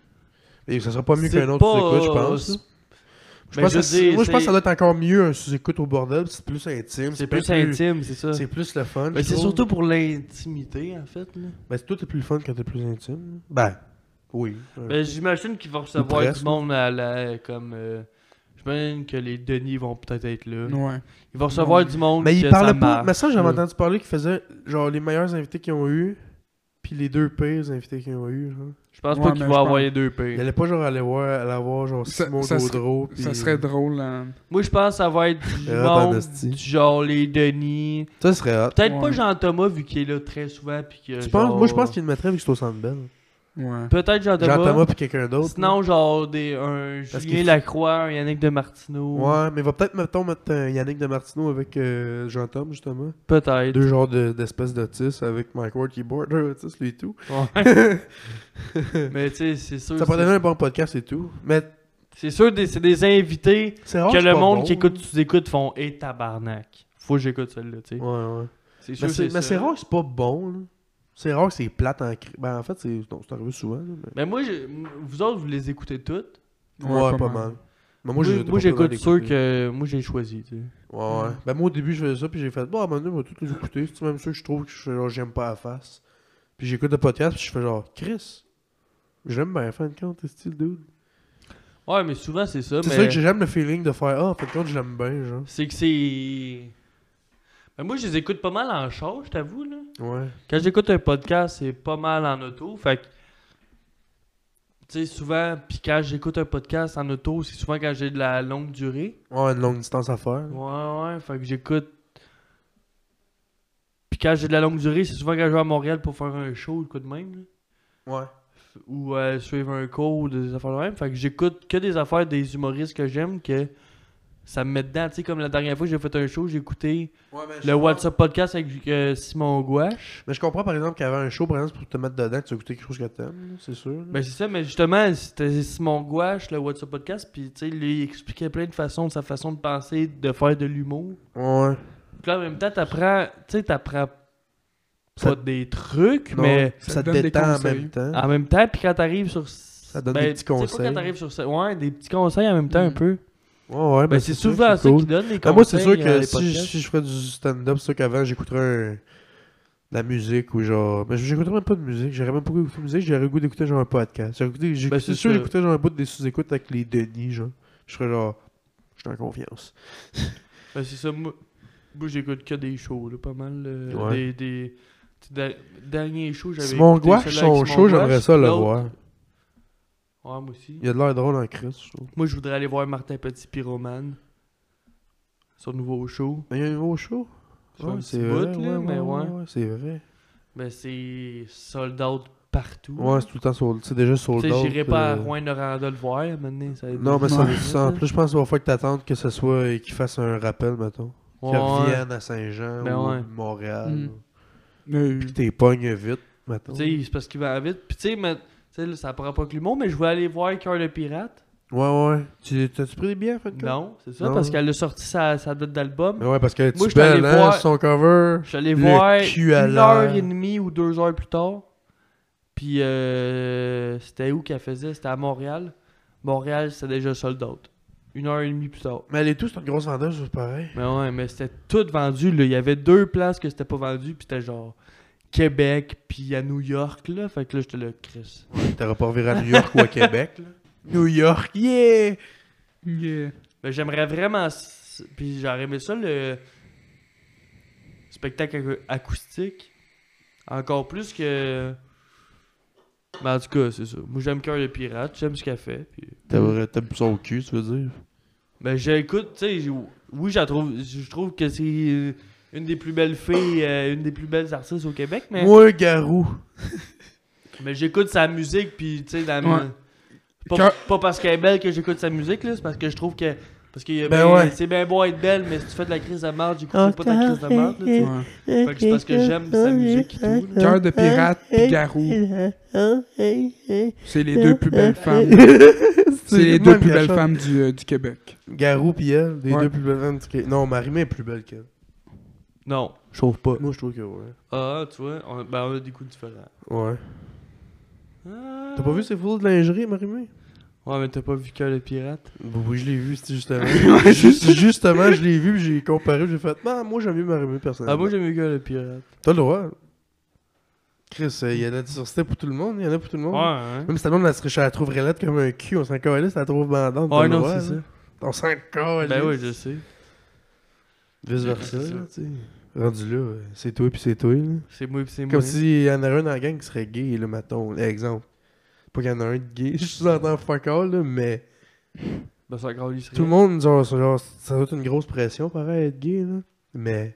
Speaker 3: Et ça sera pas mieux
Speaker 2: c'est
Speaker 3: qu'un autre
Speaker 2: pas,
Speaker 3: sous-écoute, je
Speaker 2: euh,
Speaker 3: pense. là. Je
Speaker 2: Ben,
Speaker 3: pense
Speaker 2: je
Speaker 3: que
Speaker 2: veux
Speaker 3: ça-
Speaker 2: dire,
Speaker 3: moi, je pense que
Speaker 2: c'est-
Speaker 3: ça doit être encore mieux un sous-écoute au bordel, c'est plus intime.
Speaker 2: C'est
Speaker 3: bien
Speaker 2: plus intime, c'est ça.
Speaker 3: C'est plus le fun.
Speaker 2: Ben,
Speaker 3: je
Speaker 2: c'est
Speaker 3: trouve.
Speaker 2: surtout pour l'intimité, en fait. Là.
Speaker 3: Ben, c'est tout est plus le fun quand t'es plus intime. Ben, oui.
Speaker 2: Ben, j'imagine qu'il va recevoir
Speaker 3: presque,
Speaker 2: du monde à la. Comme. euh, j'imagine que les Denis vont peut-être être là.
Speaker 1: Ouais.
Speaker 2: Il va recevoir du monde.
Speaker 3: Mais
Speaker 2: que
Speaker 3: il parlait
Speaker 2: ça
Speaker 3: pas.
Speaker 2: marche,
Speaker 3: Mais ça, j'avais
Speaker 2: là.
Speaker 3: entendu parler qu'il faisait genre les meilleurs invités qu'ils ont eu, puis les deux pires invités qu'ils ont eu. Genre.
Speaker 2: Je pense
Speaker 1: Ouais,
Speaker 2: pas qu'il
Speaker 1: mais
Speaker 2: va
Speaker 1: je
Speaker 2: avoir
Speaker 1: pense-
Speaker 2: les deux
Speaker 3: Il
Speaker 2: pires.
Speaker 3: allait pas genre aller voir, aller voir genre
Speaker 1: Ça-
Speaker 3: Simon
Speaker 1: ça serait-
Speaker 3: Gaudreau. puis-
Speaker 1: Ça serait drôle. hein.
Speaker 2: Moi, je pense que ça va être du
Speaker 3: Euh, dans
Speaker 2: monde.
Speaker 3: l'hostie.
Speaker 2: Du genre les Denis.
Speaker 3: Ça serait hot.
Speaker 2: Peut-être
Speaker 1: Ouais.
Speaker 2: pas Jean-Thomas, vu qu'il est là très souvent. Puis que,
Speaker 3: Tu
Speaker 2: genre-
Speaker 3: penses- Moi, je pense qu'il le mettrait vu que c'est au Centre Bell.
Speaker 1: Ouais.
Speaker 2: Peut-être Jean-Thomas.
Speaker 3: Jean-Thomas puis quelqu'un d'autre.
Speaker 2: Sinon, genre des, un
Speaker 3: Parce
Speaker 2: Julien
Speaker 3: qu'il-
Speaker 2: Lacroix, un Yannick de Martineau.
Speaker 3: Ouais, mais il va peut-être, mettons, mettre euh, Yannick de Martineau avec euh, Jean-Tom, justement.
Speaker 2: Peut-être.
Speaker 3: Deux genres de- d'espèces d'autistes avec Mike Ward qui est border autiste, lui et tout.
Speaker 2: Ouais. Mais tu sais, c'est sûr.
Speaker 3: Ça pourrait
Speaker 2: c'est-
Speaker 3: donner un bon podcast et tout. Mais
Speaker 2: C'est sûr, des- c'est des invités
Speaker 3: c'est rare
Speaker 2: que
Speaker 3: c'est
Speaker 2: le
Speaker 3: pas
Speaker 2: monde
Speaker 3: bon.
Speaker 2: qui écoute, tu écoutes, font et tabarnak. Faut que j'écoute celle-là, tu sais.
Speaker 3: Ouais, ouais.
Speaker 2: C'est sûr,
Speaker 3: Mais c'est, mais
Speaker 2: ça.
Speaker 3: c'est rare que c'est pas bon, là. C'est rare que c'est plate en cri. Ben, en fait, c'est non, c'est arrivé souvent. Là, mais...
Speaker 2: Mais moi, j'ai- vous autres, vous les écoutez toutes.
Speaker 3: Ouais, pas, mal. Mais
Speaker 2: Moi,
Speaker 3: j'ai-
Speaker 2: moi,
Speaker 3: pas
Speaker 2: j'écoute
Speaker 3: mal
Speaker 2: ceux
Speaker 3: écouté.
Speaker 2: que moi j'ai choisi, tu sais.
Speaker 3: Ouais, ouais. Ben, moi, au début, je faisais ça, puis j'ai fait, bon, à un moment donné, on va tous les écouter. C'est même ça que je trouve que je fais genre, j'aime pas la face. Puis j'écoute le podcast, puis je fais genre, Chris, j'aime bien, fin de compte, t'es style dude.
Speaker 2: Ouais, mais souvent c'est ça.
Speaker 3: C'est
Speaker 2: mais...
Speaker 3: ça que j'aime le feeling de faire, ah, en fin de compte, je l'aime bien, genre.
Speaker 2: C'est que c'est. Ben moi, je les écoute pas mal en char, je t'avoue, là.
Speaker 3: Ouais.
Speaker 2: Quand j'écoute un podcast, c'est pas mal en auto. Fait que. Tu sais, souvent, puis quand j'écoute un podcast en auto, c'est souvent quand j'ai de la longue durée.
Speaker 3: Ouais, une longue distance à faire.
Speaker 2: Ouais, ouais, fait que j'écoute. Puis quand j'ai de la longue durée, c'est souvent quand je vais à Montréal pour faire un show ou quoi de même, là.
Speaker 3: Ouais.
Speaker 2: Ou euh, suivre un cours ou des affaires de même. Fait que j'écoute que des affaires des humoristes que j'aime que ça me met dedans. Tu sais, comme la dernière fois que j'ai fait un show, j'ai écouté
Speaker 3: Ouais, mais je
Speaker 2: le
Speaker 3: comprends-
Speaker 2: WhatsApp podcast avec euh, Simon Gouache.
Speaker 3: Mais je comprends par exemple qu'il y avait un show, par exemple, pour te mettre dedans, que tu as écouté quelque chose que t'aimes, là, c'est sûr. là.
Speaker 2: Ben c'est ça, mais justement, c'était Simon Gouache, le WhatsApp podcast, puis tu sais, lui, il expliquait plein de façons, de sa façon de penser, de faire de l'humour.
Speaker 3: Ouais.
Speaker 2: Puis là, en même temps, t'apprends, tu sais, t'apprends
Speaker 3: Ça-
Speaker 2: pas des trucs,
Speaker 3: Non,
Speaker 2: mais
Speaker 3: ça,
Speaker 1: ça
Speaker 3: te
Speaker 1: donne des
Speaker 3: détend en
Speaker 1: conseils.
Speaker 3: même temps.
Speaker 2: en même temps, puis quand t'arrives sur... Ça
Speaker 3: donne des petits
Speaker 2: Pas
Speaker 3: conseils.
Speaker 2: quand t'arrives sur... ça- Ouais, des petits conseils en même temps,
Speaker 1: Mm.
Speaker 2: un peu.
Speaker 3: Ouais, ouais,
Speaker 2: Ben, c'est souvent ça
Speaker 3: cool.
Speaker 2: qui donne les
Speaker 3: Ben,
Speaker 2: conseils.
Speaker 3: moi, c'est sûr
Speaker 2: dans
Speaker 3: que
Speaker 2: les
Speaker 3: si,
Speaker 2: podcasts.
Speaker 3: si je ferais du stand-up, c'est sûr qu'avant, j'écouterais un- de la musique ou genre. Mais j'écouterais même pas de musique. J'aurais même pas goût d'écouter de musique. J'aurais le goût d'écouter genre un podcast. J'aurais goûté- j'ai-
Speaker 2: Ben,
Speaker 3: c'est
Speaker 2: c'est
Speaker 3: sûr
Speaker 2: ça.
Speaker 3: j'écouterais genre un bout des sous-écoutes avec les Denis, genre. Je serais genre. Je suis en confiance.
Speaker 2: Ben, c'est ça, moi, moi j'écoute que des shows, là, pas mal. euh,
Speaker 3: Ouais.
Speaker 2: Des, des, tu sais, da- derniers shows, j'avais
Speaker 3: Simon
Speaker 2: écouté
Speaker 3: Gouache,
Speaker 2: celui
Speaker 3: son
Speaker 2: avec Simon
Speaker 3: show, j'aimerais
Speaker 2: Gouache,
Speaker 3: ça le
Speaker 2: l'autre-
Speaker 3: voir.
Speaker 2: Ouais, moi aussi.
Speaker 3: Il a de l'air drôle en Chris, je trouve.
Speaker 2: Moi, je voudrais aller voir Martin Petit Pyromane. Son nouveau show.
Speaker 3: Mais il y a un nouveau show.
Speaker 2: Ça fait
Speaker 3: Ouais,
Speaker 2: un
Speaker 3: c'est
Speaker 2: petit
Speaker 3: vrai.
Speaker 2: bout, là,
Speaker 3: ouais,
Speaker 2: mais
Speaker 3: ouais,
Speaker 2: ouais.
Speaker 3: ouais, c'est vrai.
Speaker 2: Ben, c'est sold out partout.
Speaker 3: Ouais, c'est tout le temps sold. C'est déjà
Speaker 2: Tu
Speaker 3: sold
Speaker 2: sais,
Speaker 3: out.
Speaker 2: j'irai pas à
Speaker 3: euh,
Speaker 2: Rouen-Noranda le voir, maintenant. Ça
Speaker 3: Non, mais ça,
Speaker 1: Ouais.
Speaker 3: ça, en plus, je pense qu'il va falloir que t'attendes que ce soit euh, qu'il fasse un rappel, mettons. Qu'il
Speaker 2: Ouais.
Speaker 3: revienne à Saint-Jean
Speaker 2: Ben
Speaker 3: ou
Speaker 2: ouais.
Speaker 3: Montréal.
Speaker 1: Mm. Mais,
Speaker 3: Puis t'es pognes vite, mettons.
Speaker 2: Tu sais, c'est parce qu'il va vite. Puis tu sais, mais- tu sais, là, ça prend pas que l'humour, mais je voulais aller voir Cœur de Pirate.
Speaker 3: Ouais, ouais. Tu, t'as-tu pris des billets, en fait?
Speaker 2: Non, c'est ça,
Speaker 3: Non.
Speaker 2: parce qu'elle a sorti sa, sa date d'album.
Speaker 3: Mais ouais, parce que
Speaker 2: Moi,
Speaker 3: tu
Speaker 2: j'étais allé
Speaker 3: belle, hein,
Speaker 2: voir-
Speaker 3: son cover.
Speaker 2: Je suis allé
Speaker 3: Le
Speaker 2: voir
Speaker 3: cul à
Speaker 2: une
Speaker 3: l'air.
Speaker 2: heure et demie ou deux heures plus tard. Puis euh, c'était où qu'elle faisait? C'était à Montréal. Montréal, c'était déjà sold out. Une heure et demie plus tard.
Speaker 3: Mais elle est tous, c'est une grosse vendeuse, c'est pareil.
Speaker 2: Mais ouais, mais c'était tout vendu. Là. Il y avait deux places que c'était pas vendu. Puis c'était genre Québec, puis à New York. Là. Fait que là, j'étais là, Chris.
Speaker 3: T'aurais pas reviré à New York ou à Québec, là. New York, yeah!
Speaker 1: yeah.
Speaker 2: Ben, j'aimerais vraiment. s- Puis j'aurais aimé ça, le spectacle acou- acoustique. Encore plus que. Mais en tout cas, c'est ça. Moi, j'aime Cœur de Pirate. J'aime ce qu'elle fait. Puis...
Speaker 3: T'aimes t'aimes son cul, tu veux dire?
Speaker 2: Ben, j'écoute, tu sais. j'ai- Oui, je trouve, je trouve que c'est euh, une des plus belles filles, euh, une des plus belles artistes au Québec. Mais,
Speaker 3: Moi, Garou.
Speaker 2: mais j'écoute sa musique. Puis, tu sais, dans
Speaker 1: Ouais.
Speaker 2: pas,
Speaker 1: Cœur-
Speaker 2: pas parce qu'elle est belle que j'écoute sa musique, là. C'est parce que je trouve que. Parce que
Speaker 3: Ben
Speaker 2: ben,
Speaker 3: ouais.
Speaker 2: c'est bien beau être belle, mais si tu fais de la crise de merde, j'écouterai pas de la crise de merde, là, tu sais.
Speaker 1: Ouais.
Speaker 2: Fait que c'est parce que j'aime sa musique et tout. là.
Speaker 1: Cœur de pirate pis Garou. C'est les deux plus belles femmes. C'est les deux plus belles femmes du, euh, du Québec.
Speaker 3: Garou pis elle, les
Speaker 1: Ouais.
Speaker 3: deux plus belles femmes du Québec. Non, Marie-Mé est plus belle qu'elle.
Speaker 2: Non, je trouve pas.
Speaker 3: Moi, je trouve que ouais.
Speaker 2: Ah, tu vois, on, ben on a des coups différents.
Speaker 3: Ouais.
Speaker 2: Ah.
Speaker 3: T'as pas vu ces photos de lingerie, Marie-Mé?
Speaker 2: Ouais, mais t'as pas vu Cœur de Pirate?
Speaker 3: Oui, je l'ai vu, c'était justement. Juste- justement, je l'ai vu, puis j'ai comparé, j'ai fait, non, moi, j'aime mieux Marie-Mé, personnellement.
Speaker 2: Ah, moi j'aime mieux Cœur de Pirate.
Speaker 3: T'as le droit. Chris, il y en a de diversité pour tout le monde, il y en a pour tout le monde.
Speaker 2: Ouais, hein?
Speaker 3: Même si ta blonde, elle, serait- elle la trouverait laide comme un cul, on s'en calisse, elle la trouve bandante. t'as
Speaker 2: Ouais,
Speaker 3: le
Speaker 2: non,
Speaker 3: droit,
Speaker 2: c'est
Speaker 3: là.
Speaker 2: ça.
Speaker 3: On s'en calisse.
Speaker 2: Ben oui, je sais.
Speaker 3: Vice versa,
Speaker 2: C'est ça.
Speaker 3: là, tu sais. Rendu là, euh, c'est toi puis c'est toi, là.
Speaker 2: C'est moi pis c'est moi.
Speaker 3: Comme s'il y en avait un dans la gang qui serait gay, là, mettons. Exemple. Pas qu'il y en a un de gay, je suis en tant fuck all, là, mais
Speaker 2: Ben ça encore lui
Speaker 3: tout le monde, genre, c'est genre, ça doit être une grosse pression, pareil, être gay, là. Mais.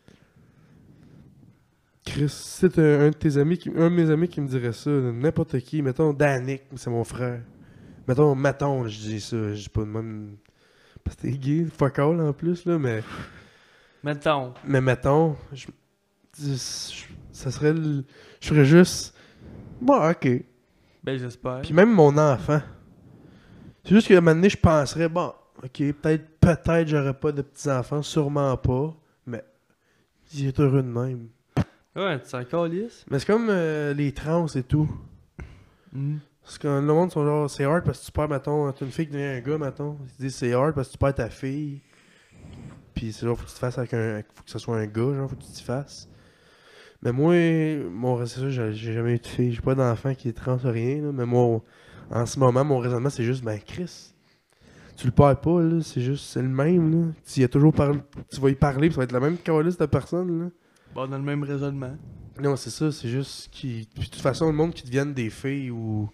Speaker 3: Chris, c'est un, un de tes amis, qui, un de mes amis qui me dirait ça, là, n'importe qui, mettons Danick, c'est mon frère. Mettons Maton, je dis ça, je dis pas de même. Parce que t'es gay, fuck all en plus, là, mais.
Speaker 2: Mettons.
Speaker 3: Mais mettons, je, je- ça serait le, je ferais juste. Bon, ok.
Speaker 2: Ben j'espère.
Speaker 3: Puis même mon enfant. C'est juste qu'à un moment donné, je penserais, bon, ok, peut-être, peut-être j'aurais pas de petits-enfants, sûrement pas, mais il est heureux de même.
Speaker 2: Ouais, tu t'en calisses.
Speaker 3: Mais c'est comme euh, les trans et tout.
Speaker 2: Mm.
Speaker 3: Parce que le monde sont genre, c'est hard parce que tu perds, mettons, t'as une fille qui devient un gars, mettons. Ils disent c'est hard parce que tu perds ta fille. Puis c'est genre, faut que tu te fasses avec un. Faut que ce soit un gars, genre, faut que tu t'y fasses. Mais moi, mon c'est ça, j'ai j'ai jamais eu de fille. J'ai pas d'enfant qui est trans ou rien, là. Mais moi, en ce moment, mon raisonnement, c'est juste, ben, Chris, tu le perds pas, là. C'est juste, c'est le même, là. Tu, y as toujours parlé, tu vas y parler, puis ça va être la même calice de personne, là.
Speaker 2: Bon, on a le même raisonnement.
Speaker 3: Non, c'est ça, c'est juste qui. Puis de toute façon, le monde qui devienne des filles ou.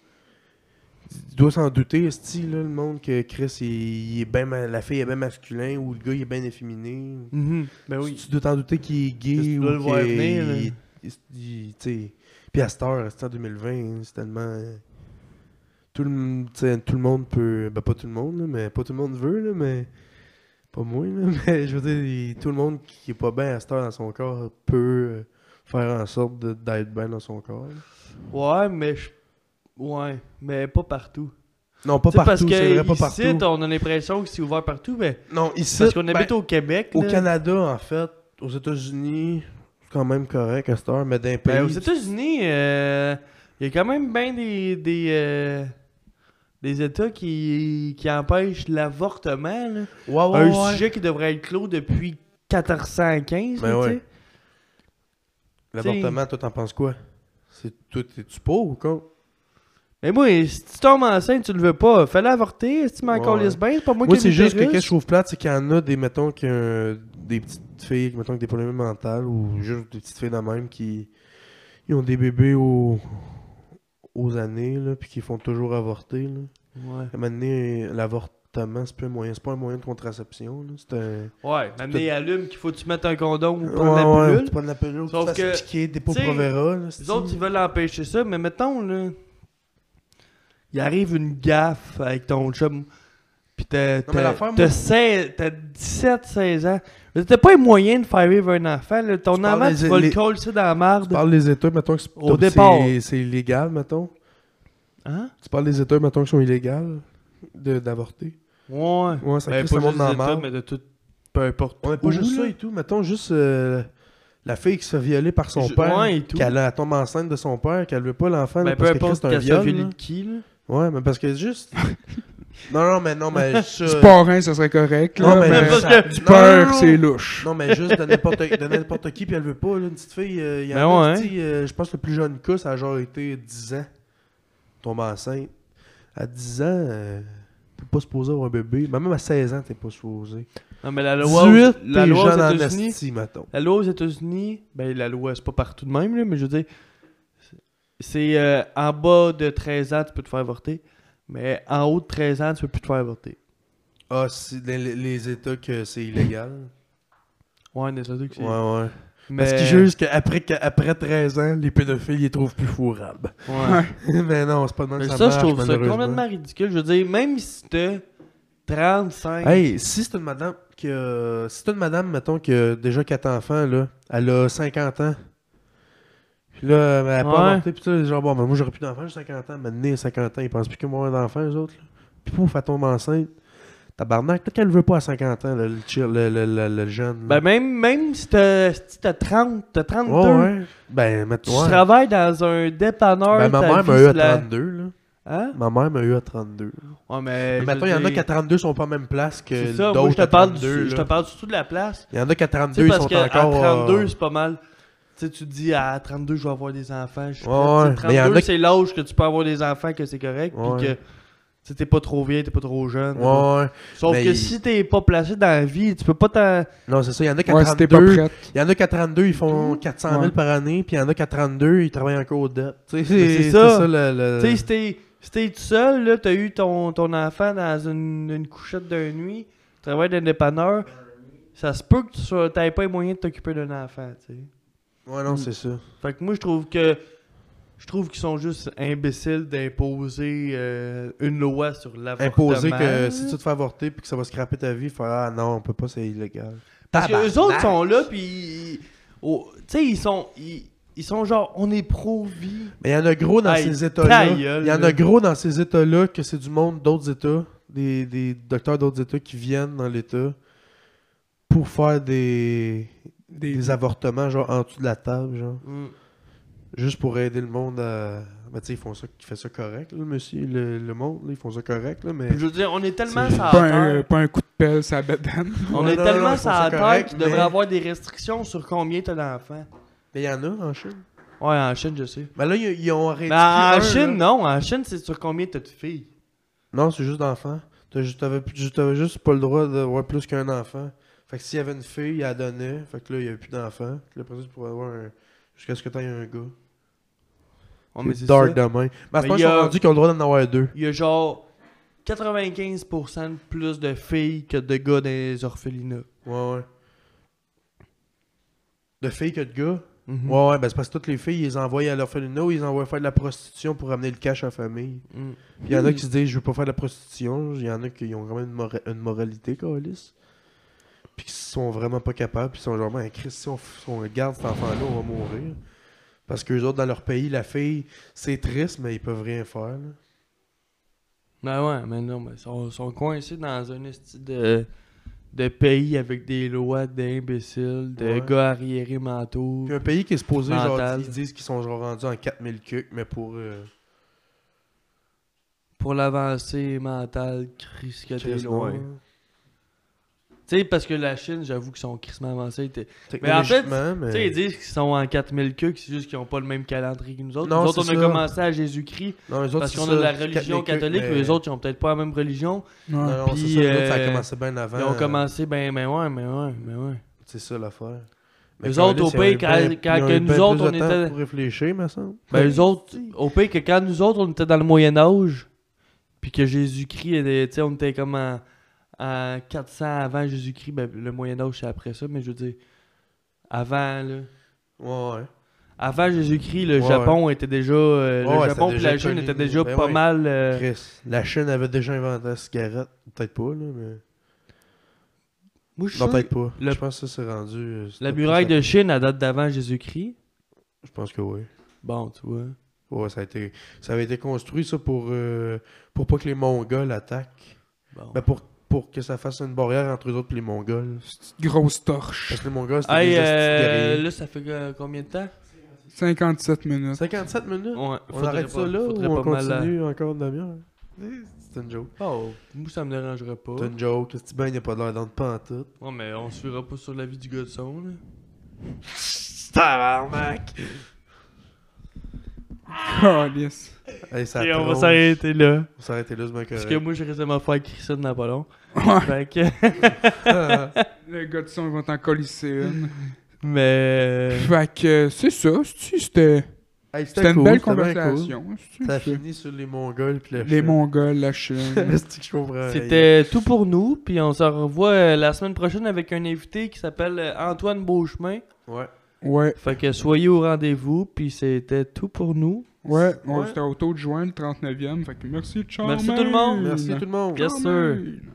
Speaker 3: Tu dois s'en douter, esti, là, le monde que Chris, il, il est ben ma- la fille est bien masculin ou le gars il est bien efféminé.
Speaker 2: Mhm. Ben oui.
Speaker 3: Tu dois t'en douter qu'il est
Speaker 2: Parce que
Speaker 3: gay
Speaker 2: tu
Speaker 3: ou
Speaker 2: dois le voir
Speaker 3: qu'il
Speaker 2: venir, là.
Speaker 3: il- il- il- tu sais. Puis à cette heure, c'est en deux mille vingt, hein, c'est tellement. euh, Tout le, m- tu sais, tout le monde peut. Ben pas tout le monde, là, mais pas tout le monde veut, là, mais. Pas moi, là, mais je veux dire, il- tout le monde qui est pas bien à cette heure dans son corps peut euh, faire en sorte de- d'être bien dans son corps. là.
Speaker 2: Ouais, mais je... Ouais, mais pas partout.
Speaker 3: Non, pas
Speaker 2: Tu sais, parce
Speaker 3: partout, c'est vrai,
Speaker 2: que
Speaker 3: pas
Speaker 2: ici,
Speaker 3: partout.
Speaker 2: on a l'impression que c'est ouvert partout, mais...
Speaker 3: Non, ici,
Speaker 2: Parce qu'on
Speaker 3: ben,
Speaker 2: habite au Québec,
Speaker 3: au
Speaker 2: là.
Speaker 3: Canada, en fait, aux États-Unis, c'est quand même correct à cette heure, mais d'un pays.
Speaker 2: Ben, aux États-Unis, euh, il y a quand même bien des... des euh, des États qui, qui empêchent l'avortement, là.
Speaker 3: Ouais, ouais,
Speaker 2: Un
Speaker 3: ouais.
Speaker 2: sujet qui devrait être clos depuis quatorze cent quinze,
Speaker 3: Ben
Speaker 2: là,
Speaker 3: ouais.
Speaker 2: tu sais.
Speaker 3: L'avortement, toi, t'en penses quoi? C'est toi, t'es-tu pour ou quoi?
Speaker 2: Mais moi, si tu tombes enceinte, tu le veux pas, fais-le avorter, si tu m'en
Speaker 3: Ouais,
Speaker 2: calisses
Speaker 3: ouais.
Speaker 2: bien, c'est pas moi,
Speaker 3: Moi,
Speaker 2: qui
Speaker 3: c'est
Speaker 2: ai
Speaker 3: juste que
Speaker 2: l'utérus.
Speaker 3: qu'est-ce que je trouve plate, c'est qu'il y en a des, mettons, qui ont des petites filles, mettons, avec des problèmes mentaux ou juste des petites filles de même qui ils ont des bébés au- aux années, là, puis qui font toujours avorter, là.
Speaker 2: Ouais.
Speaker 3: À un moment donné, l'avortement, c'est plus un moyen, c'est pas un moyen de contraception, là. C'est un.
Speaker 2: Ouais, m'amener allume qu'il faut que tu mettes un condom ou
Speaker 3: Ouais,
Speaker 2: prendre la
Speaker 3: ouais,
Speaker 2: pilule.
Speaker 3: tu prends de la pilule,
Speaker 2: Sauf
Speaker 3: tu te
Speaker 2: que,
Speaker 3: fasses piquer des
Speaker 2: t'sais,
Speaker 3: Depo-Provera, là.
Speaker 2: Les autres, ils veulent empêcher ça, mais mettons, là, il arrive une gaffe avec ton chum, pis t'as
Speaker 3: mais
Speaker 2: t'as-
Speaker 3: l'affaire, moi-
Speaker 2: t'as seize t'as dix-sept seize ans. T'as pas un moyen de faire vivre un enfant, là. Ton
Speaker 3: Tu parles
Speaker 2: enfant,
Speaker 3: des-
Speaker 2: tu vas
Speaker 3: les-
Speaker 2: le coller ça dans la
Speaker 3: Tu
Speaker 2: marde.
Speaker 3: parles des États, mettons, que c'est,
Speaker 2: Au
Speaker 3: c'est-
Speaker 2: départ.
Speaker 3: c'est illégal, mettons.
Speaker 2: Hein?
Speaker 3: Tu parles des États, mettons, qui sont illégales de, d'avorter.
Speaker 2: Ouais.
Speaker 3: Ouais, ça
Speaker 2: Ben,
Speaker 3: crée
Speaker 2: pas
Speaker 3: ce monde
Speaker 2: juste
Speaker 3: dans
Speaker 2: des
Speaker 3: la
Speaker 2: États,
Speaker 3: marde.
Speaker 2: mais de tout, peu importe.
Speaker 3: On est pas
Speaker 2: où,
Speaker 3: juste
Speaker 2: là.
Speaker 3: ça et tout. Mettons juste euh, la fille qui se fait violer par son
Speaker 2: Je-
Speaker 3: père,
Speaker 2: ouais, et tout.
Speaker 3: qu'elle a- elle tombe enceinte de son père, qu'elle veut pas l'enfant,
Speaker 2: Ben,
Speaker 3: là,
Speaker 2: peu
Speaker 3: parce que
Speaker 2: importe
Speaker 3: Christ, c'est un
Speaker 2: qu'elle soit
Speaker 3: viol.
Speaker 2: violée
Speaker 3: là.
Speaker 2: de qui, là.
Speaker 3: Ouais, mais parce que juste... non, non, mais non, mais... ça-
Speaker 1: Du parrain, ça serait correct. Là,
Speaker 3: Non, mais,
Speaker 1: mais
Speaker 2: parce
Speaker 3: ça-
Speaker 2: que-
Speaker 1: du
Speaker 3: non,
Speaker 1: peur,
Speaker 3: non, non.
Speaker 1: c'est louche.
Speaker 3: Non, mais juste de n'importe, de n'importe qui, puis elle veut pas, là, une petite fille. euh, y en
Speaker 2: Ben
Speaker 3: a,
Speaker 2: ouais.
Speaker 3: tu sais, euh, je pense que le plus jeune cas, ça a genre été dix ans. Tombe enceinte. À dix ans, euh, t'es pas supposé avoir un bébé. Mais même à seize ans, t'es pas supposé.
Speaker 2: Non, mais la loi,
Speaker 3: dix-huit,
Speaker 2: aux- la
Speaker 3: t'es
Speaker 2: loi
Speaker 3: jeune
Speaker 2: aux
Speaker 3: en
Speaker 2: États-Unis,
Speaker 3: esti, mettons.
Speaker 2: la loi aux États-Unis, ben la loi, c'est pas partout de même, là, mais je veux dire, c'est- c'est euh, en bas de treize ans, tu peux te faire avorter, mais en haut de treize ans, tu peux plus te faire avorter.
Speaker 3: Ah, c'est dans les, les États que c'est illégal.
Speaker 2: Ouais, mais ça veut dire que c'est...
Speaker 3: Ouais, ouais.
Speaker 2: Mais...
Speaker 3: Parce qu'ils jugent qu'après, qu'après treize ans, les pédophiles, ils les trouvent plus fourrables.
Speaker 2: Ouais.
Speaker 3: Mais non, c'est pas de même
Speaker 2: Mais
Speaker 3: que ça,
Speaker 2: ça,
Speaker 3: marche,
Speaker 2: je trouve ça
Speaker 3: malheureusement.
Speaker 2: complètement ridicule. Je veux dire, même si t'as trente-cinq...
Speaker 3: Hey, si c'est une madame qui a... Si c'est une madame, mettons, qui a déjà quatre enfants, là, elle a cinquante ans. Puis là, elle a pas
Speaker 2: Ouais.
Speaker 3: avorté, puis là, genre, bon, ben, moi, j'aurais plus d'enfants, j'ai cinquante ans. Maintenant, à cinquante ans, ils pensent plus qu'ils vont avoir d'enfants, eux autres, là. Puis pouf, elle tombe enceinte. Tabarnak, peut-être qu'elle le veut pas à cinquante ans, là, le, chill- le, le, le, le jeune. là.
Speaker 2: Ben même, même si t'as si t'as trente, t'as trente-deux,
Speaker 3: ouais, ouais. Ben, mais
Speaker 2: tu
Speaker 3: ouais.
Speaker 2: travailles dans un dépanneur,
Speaker 3: Ben, ma
Speaker 2: ta
Speaker 3: mère
Speaker 2: vie,
Speaker 3: m'a eu à
Speaker 2: c'est la-
Speaker 3: trente-deux, là.
Speaker 2: Hein?
Speaker 3: Ma mère m'a eu à trente-deux.
Speaker 2: Ouais, mais...
Speaker 3: Mais
Speaker 2: je
Speaker 3: maintenant,
Speaker 2: veux
Speaker 3: il y en a
Speaker 2: dire,
Speaker 3: qui à trente-deux sont pas en même place que
Speaker 2: c'est ça,
Speaker 3: d'autres
Speaker 2: moi je te
Speaker 3: à
Speaker 2: parle,
Speaker 3: trente-deux,
Speaker 2: du- je te
Speaker 3: là.
Speaker 2: parle surtout de la place.
Speaker 3: Il y en a qu'à
Speaker 2: Tu sais,
Speaker 3: trente-deux, ils
Speaker 2: parce
Speaker 3: sont
Speaker 2: qu'à
Speaker 3: encore...
Speaker 2: trente-deux,
Speaker 3: euh,
Speaker 2: c'est pas mal. Tu sais, tu te dis, à trente-deux, je vais avoir des enfants. Je suis
Speaker 3: Ouais,
Speaker 2: prêt.
Speaker 3: ouais.
Speaker 2: Tu sais,
Speaker 3: Mais il y en a
Speaker 2: trente-deux,
Speaker 3: qui-
Speaker 2: c'est l'âge que tu peux avoir des enfants, que c'est correct.
Speaker 3: Ouais.
Speaker 2: Puis que tu sais, t'es pas trop vieux, t'es pas trop jeune.
Speaker 3: Ouais, ouais.
Speaker 2: Sauf
Speaker 3: mais
Speaker 2: que
Speaker 3: il-
Speaker 2: si t'es pas placé dans la vie, tu peux pas t'en.
Speaker 3: Non, c'est ça. Il y en a qu'à
Speaker 1: Ouais, si t'es pas
Speaker 3: trente-deux...
Speaker 1: prête.
Speaker 3: Il y en a qu'à trente-deux, ils font quatre cent mille
Speaker 1: Ouais.
Speaker 3: par année, puis il y en a qu'à trente-deux, ils travaillent encore aux dettes. Tu sais,
Speaker 2: Mais
Speaker 3: c'est
Speaker 2: c'est
Speaker 3: c'est
Speaker 2: ça.
Speaker 3: ça, le... le-
Speaker 2: Tu sais, si t'es si t'es tout seul, là, t'as eu ton, ton enfant dans une, une couchette de nuit, tu travailles dans un dépanneur, ça se peut que tu sois- t'aies pas les moyens de t'occuper d'un enfant, tu sais.
Speaker 3: Ouais, non, c'est ça.
Speaker 2: Fait que moi, je trouve que. Je trouve qu'ils sont juste imbéciles d'imposer euh, une loi sur l'avortement.
Speaker 3: Imposer que si tu te fais avorter puis que ça va scraper ta vie, faire ah non, on peut pas, c'est illégal.
Speaker 2: Parce que
Speaker 3: Tabarnak.
Speaker 2: eux autres sont là, puis. oh, tu sais, ils sont. Ils, ils sont genre, on est pro-vie.
Speaker 3: Mais il y en a gros dans
Speaker 2: Hey,
Speaker 3: ces États-là.
Speaker 2: ta gueule,
Speaker 3: Il y en
Speaker 2: là.
Speaker 3: a gros dans ces États-là que c'est du monde d'autres États, des, des docteurs d'autres États qui viennent dans l'État pour faire des
Speaker 1: Des...
Speaker 3: des avortements, genre, en dessous de la table, genre.
Speaker 2: Mm.
Speaker 3: Juste pour aider le monde à... Ben, tu sais, ils font ça, ils font ça correct, là, le monsieur, le, le monde, là, ils font ça correct, là, mais...
Speaker 2: Je veux dire, on est tellement
Speaker 3: C'est
Speaker 2: sur la
Speaker 1: Pas un,
Speaker 2: terre.
Speaker 1: pas un coup de pelle, ça bédane.
Speaker 2: On
Speaker 3: Non,
Speaker 2: est
Speaker 3: non, non,
Speaker 2: tellement
Speaker 3: non, ils
Speaker 2: sur
Speaker 3: font
Speaker 2: la
Speaker 3: ça
Speaker 2: terre
Speaker 3: correct,
Speaker 2: qu'il devrait
Speaker 3: mais-
Speaker 2: avoir des restrictions sur combien t'as d'enfants.
Speaker 3: Mais il y en a en Chine.
Speaker 2: Ouais, en Chine, je sais.
Speaker 3: Ben là, ils, ils ont arrêté.
Speaker 2: Mais en, en Chine, non. En Chine, c'est sur combien t'as de filles.
Speaker 3: Non, c'est juste d'enfants. T'as juste- T'avais plus- t'avais juste pas le droit d'avoir plus qu'un enfant. Fait que s'il y avait une fille, il la donnait. Fait que là, il y avait plus d'enfants. Puis là, après ça, tu pourrais avoir un... Jusqu'à ce que t'aies un gars.
Speaker 2: Oh, mais
Speaker 3: c'est
Speaker 2: c'est
Speaker 3: dark
Speaker 2: ça.
Speaker 3: demain. Mais à ce
Speaker 2: Mais
Speaker 3: moment,
Speaker 2: il
Speaker 3: ils
Speaker 2: y
Speaker 3: sont
Speaker 2: a-
Speaker 3: rendus qu'ils ont le droit d'en avoir deux.
Speaker 2: Il y a genre quatre-vingt-quinze pour cent plus de filles que de gars dans les orphelinats.
Speaker 3: Ouais, ouais. De filles que de gars?
Speaker 2: Mhm.
Speaker 3: Ouais, ouais, ben c'est parce que toutes les filles, ils les envoient à l'orphelinat ou ils les envoient faire de la prostitution pour ramener le cash à la famille.
Speaker 2: Mm.
Speaker 3: Puis il y en a qui se disent, je veux pas faire de la prostitution. Il y en a qui ont quand même une, mora- une moralité, câlisse. Puis qui sont vraiment pas capables. Puis ils sont genre, ben, Christ, si on, si on garde cet enfant-là, on va mourir. Parce qu'eux autres, dans leur pays, la fille, c'est triste, mais ils peuvent rien faire. Là.
Speaker 2: Ben ouais, mais non, mais ils sont, sont coincés dans un esti de, de pays avec des lois d'imbéciles, de
Speaker 3: Ouais.
Speaker 2: gars arriérés mentaux.
Speaker 3: Puis un pays qui est supposé, genre,
Speaker 2: Mental.
Speaker 3: ils disent qu'ils sont genre rendus en quatre mille cucs, mais pour. Euh,
Speaker 2: Pour l'avancée mentale, Chris, que t'es
Speaker 3: Chris,
Speaker 2: loin.
Speaker 3: non.
Speaker 2: Tu sais, parce que la Chine, j'avoue qu'ils sont crissement avancés. t'es- Mais en fait,
Speaker 3: Technologiquement, mais.
Speaker 2: Tu sais, ils disent qu'ils sont en quatre mille queues, c'est juste qu'ils n'ont pas le même calendrier que nous autres.
Speaker 3: Non,
Speaker 2: nous autres, on
Speaker 3: c'est
Speaker 2: a
Speaker 3: ça.
Speaker 2: commencé à Jésus-Christ
Speaker 3: Non, les autres,
Speaker 2: parce
Speaker 3: c'est
Speaker 2: qu'on
Speaker 3: ça,
Speaker 2: a de la
Speaker 3: quatre
Speaker 2: religion
Speaker 3: mille cucs,
Speaker 2: catholique,
Speaker 3: mais-
Speaker 2: mais les autres, ils ont peut-être pas la même religion.
Speaker 1: Ouais.
Speaker 3: Non, non,
Speaker 2: Puis,
Speaker 3: c'est ça, les autres, ça a
Speaker 2: euh,
Speaker 3: commencé bien avant.
Speaker 2: Ils ont
Speaker 3: euh,
Speaker 2: commencé, ben, ben ouais, mais ouais, mais ouais.
Speaker 3: C'est ça l'affaire.
Speaker 2: Eux autres, au pays, quand- quand que nous autres, on était-
Speaker 3: Pour réfléchir, me semble.
Speaker 2: Ben, eux autres, au pire que quand nous autres, on était dans le Moyen-Âge, puis que Jésus-Christ, était- tu sais, on était comme en, en quatre cents avant Jésus-Christ, ben, le Moyen-Âge, c'est après ça, mais je veux dire, avant, là.
Speaker 3: Ouais, ouais.
Speaker 2: Avant Jésus-Christ, le
Speaker 3: Ouais,
Speaker 2: Japon était déjà. euh,
Speaker 3: Ouais,
Speaker 2: le
Speaker 3: ouais,
Speaker 2: Japon
Speaker 3: c'était
Speaker 2: et la
Speaker 3: déjà
Speaker 2: Chine
Speaker 3: connu.
Speaker 2: étaient déjà
Speaker 3: Ben
Speaker 2: pas
Speaker 3: ouais.
Speaker 2: mal. euh,
Speaker 3: Chris, la Chine avait déjà inventé la cigarette. Peut-être pas, là, mais.
Speaker 2: Moi, je suis
Speaker 3: Non,
Speaker 2: sûr
Speaker 3: peut-être pas.
Speaker 2: le-
Speaker 3: Je pense que ça, c'est rendu. euh,
Speaker 2: La
Speaker 3: c'était
Speaker 2: muraille
Speaker 3: plus
Speaker 2: de Chine, elle date d'avant Jésus-Christ.
Speaker 3: Je pense que oui.
Speaker 2: Bon, tu vois.
Speaker 3: Ouais, ça a été. Ça avait été construit, ça, pour. euh, Pour pas que les Mongols attaquent.
Speaker 2: Bon.
Speaker 3: Ben, pour, pour que ça fasse une barrière entre eux autres et les Mongols.
Speaker 1: Grosse torche.
Speaker 3: Parce que les Mongols, c'était
Speaker 2: Hey,
Speaker 3: des estis
Speaker 2: euh,
Speaker 3: guerriers.
Speaker 2: là, ça fait euh, combien de temps?
Speaker 1: cinquante-sept minutes.
Speaker 3: cinquante-sept minutes?
Speaker 2: Ouais,
Speaker 3: On
Speaker 2: faudrait
Speaker 3: arrête ça
Speaker 2: pas-
Speaker 3: là ou
Speaker 2: faudrait
Speaker 3: on
Speaker 2: pas mal,
Speaker 3: continue encore une demi-heure? C'est une joke.
Speaker 2: Oh, moi, ça me dérangerait pas.
Speaker 3: C'est une joke. Si ben, il n'y a pas de l'air dans le pantoute.
Speaker 2: Ouais, mais on se fera pas sur la vie du gars de son, là.
Speaker 3: Tabarnak!
Speaker 1: Calice.
Speaker 3: Hey, ça
Speaker 2: Et on va
Speaker 3: tronche.
Speaker 2: s'arrêter là.
Speaker 3: On va s'arrêter là, c'est bien
Speaker 2: Parce
Speaker 3: correct.
Speaker 2: que moi, j'ai récemment fait Christian de Napoléon.
Speaker 1: Ouais.
Speaker 2: Fait que.
Speaker 1: Le gars de son, ils vont t'en colisser une.
Speaker 2: Mais.
Speaker 1: Fait que c'est ça. c'est-tu, C'était
Speaker 3: Hey,
Speaker 1: c'était une
Speaker 3: cool,
Speaker 1: belle
Speaker 3: c'était bien
Speaker 1: conversation. c'est-tu,
Speaker 3: cool. Ça a
Speaker 1: c'est-
Speaker 3: fini sur les Mongols puis la
Speaker 1: Les
Speaker 3: Chine.
Speaker 1: Mongols, la Chine.
Speaker 3: C'est que je comprends.
Speaker 2: C'était tout pour nous, puis on se revoit euh, la semaine prochaine avec un invité qui s'appelle euh, Antoine Beauchemin.
Speaker 3: Ouais.
Speaker 1: Ouais,
Speaker 2: Fait que soyez au rendez-vous, puis c'était tout pour nous.
Speaker 1: ouais. On
Speaker 3: Ouais.
Speaker 1: C'était au taux de juin, le trente-neuvième. Fait que merci, ciao.
Speaker 2: Merci tout le monde.
Speaker 3: Merci tout le monde.
Speaker 2: Yes, sir.
Speaker 1: Charmaine.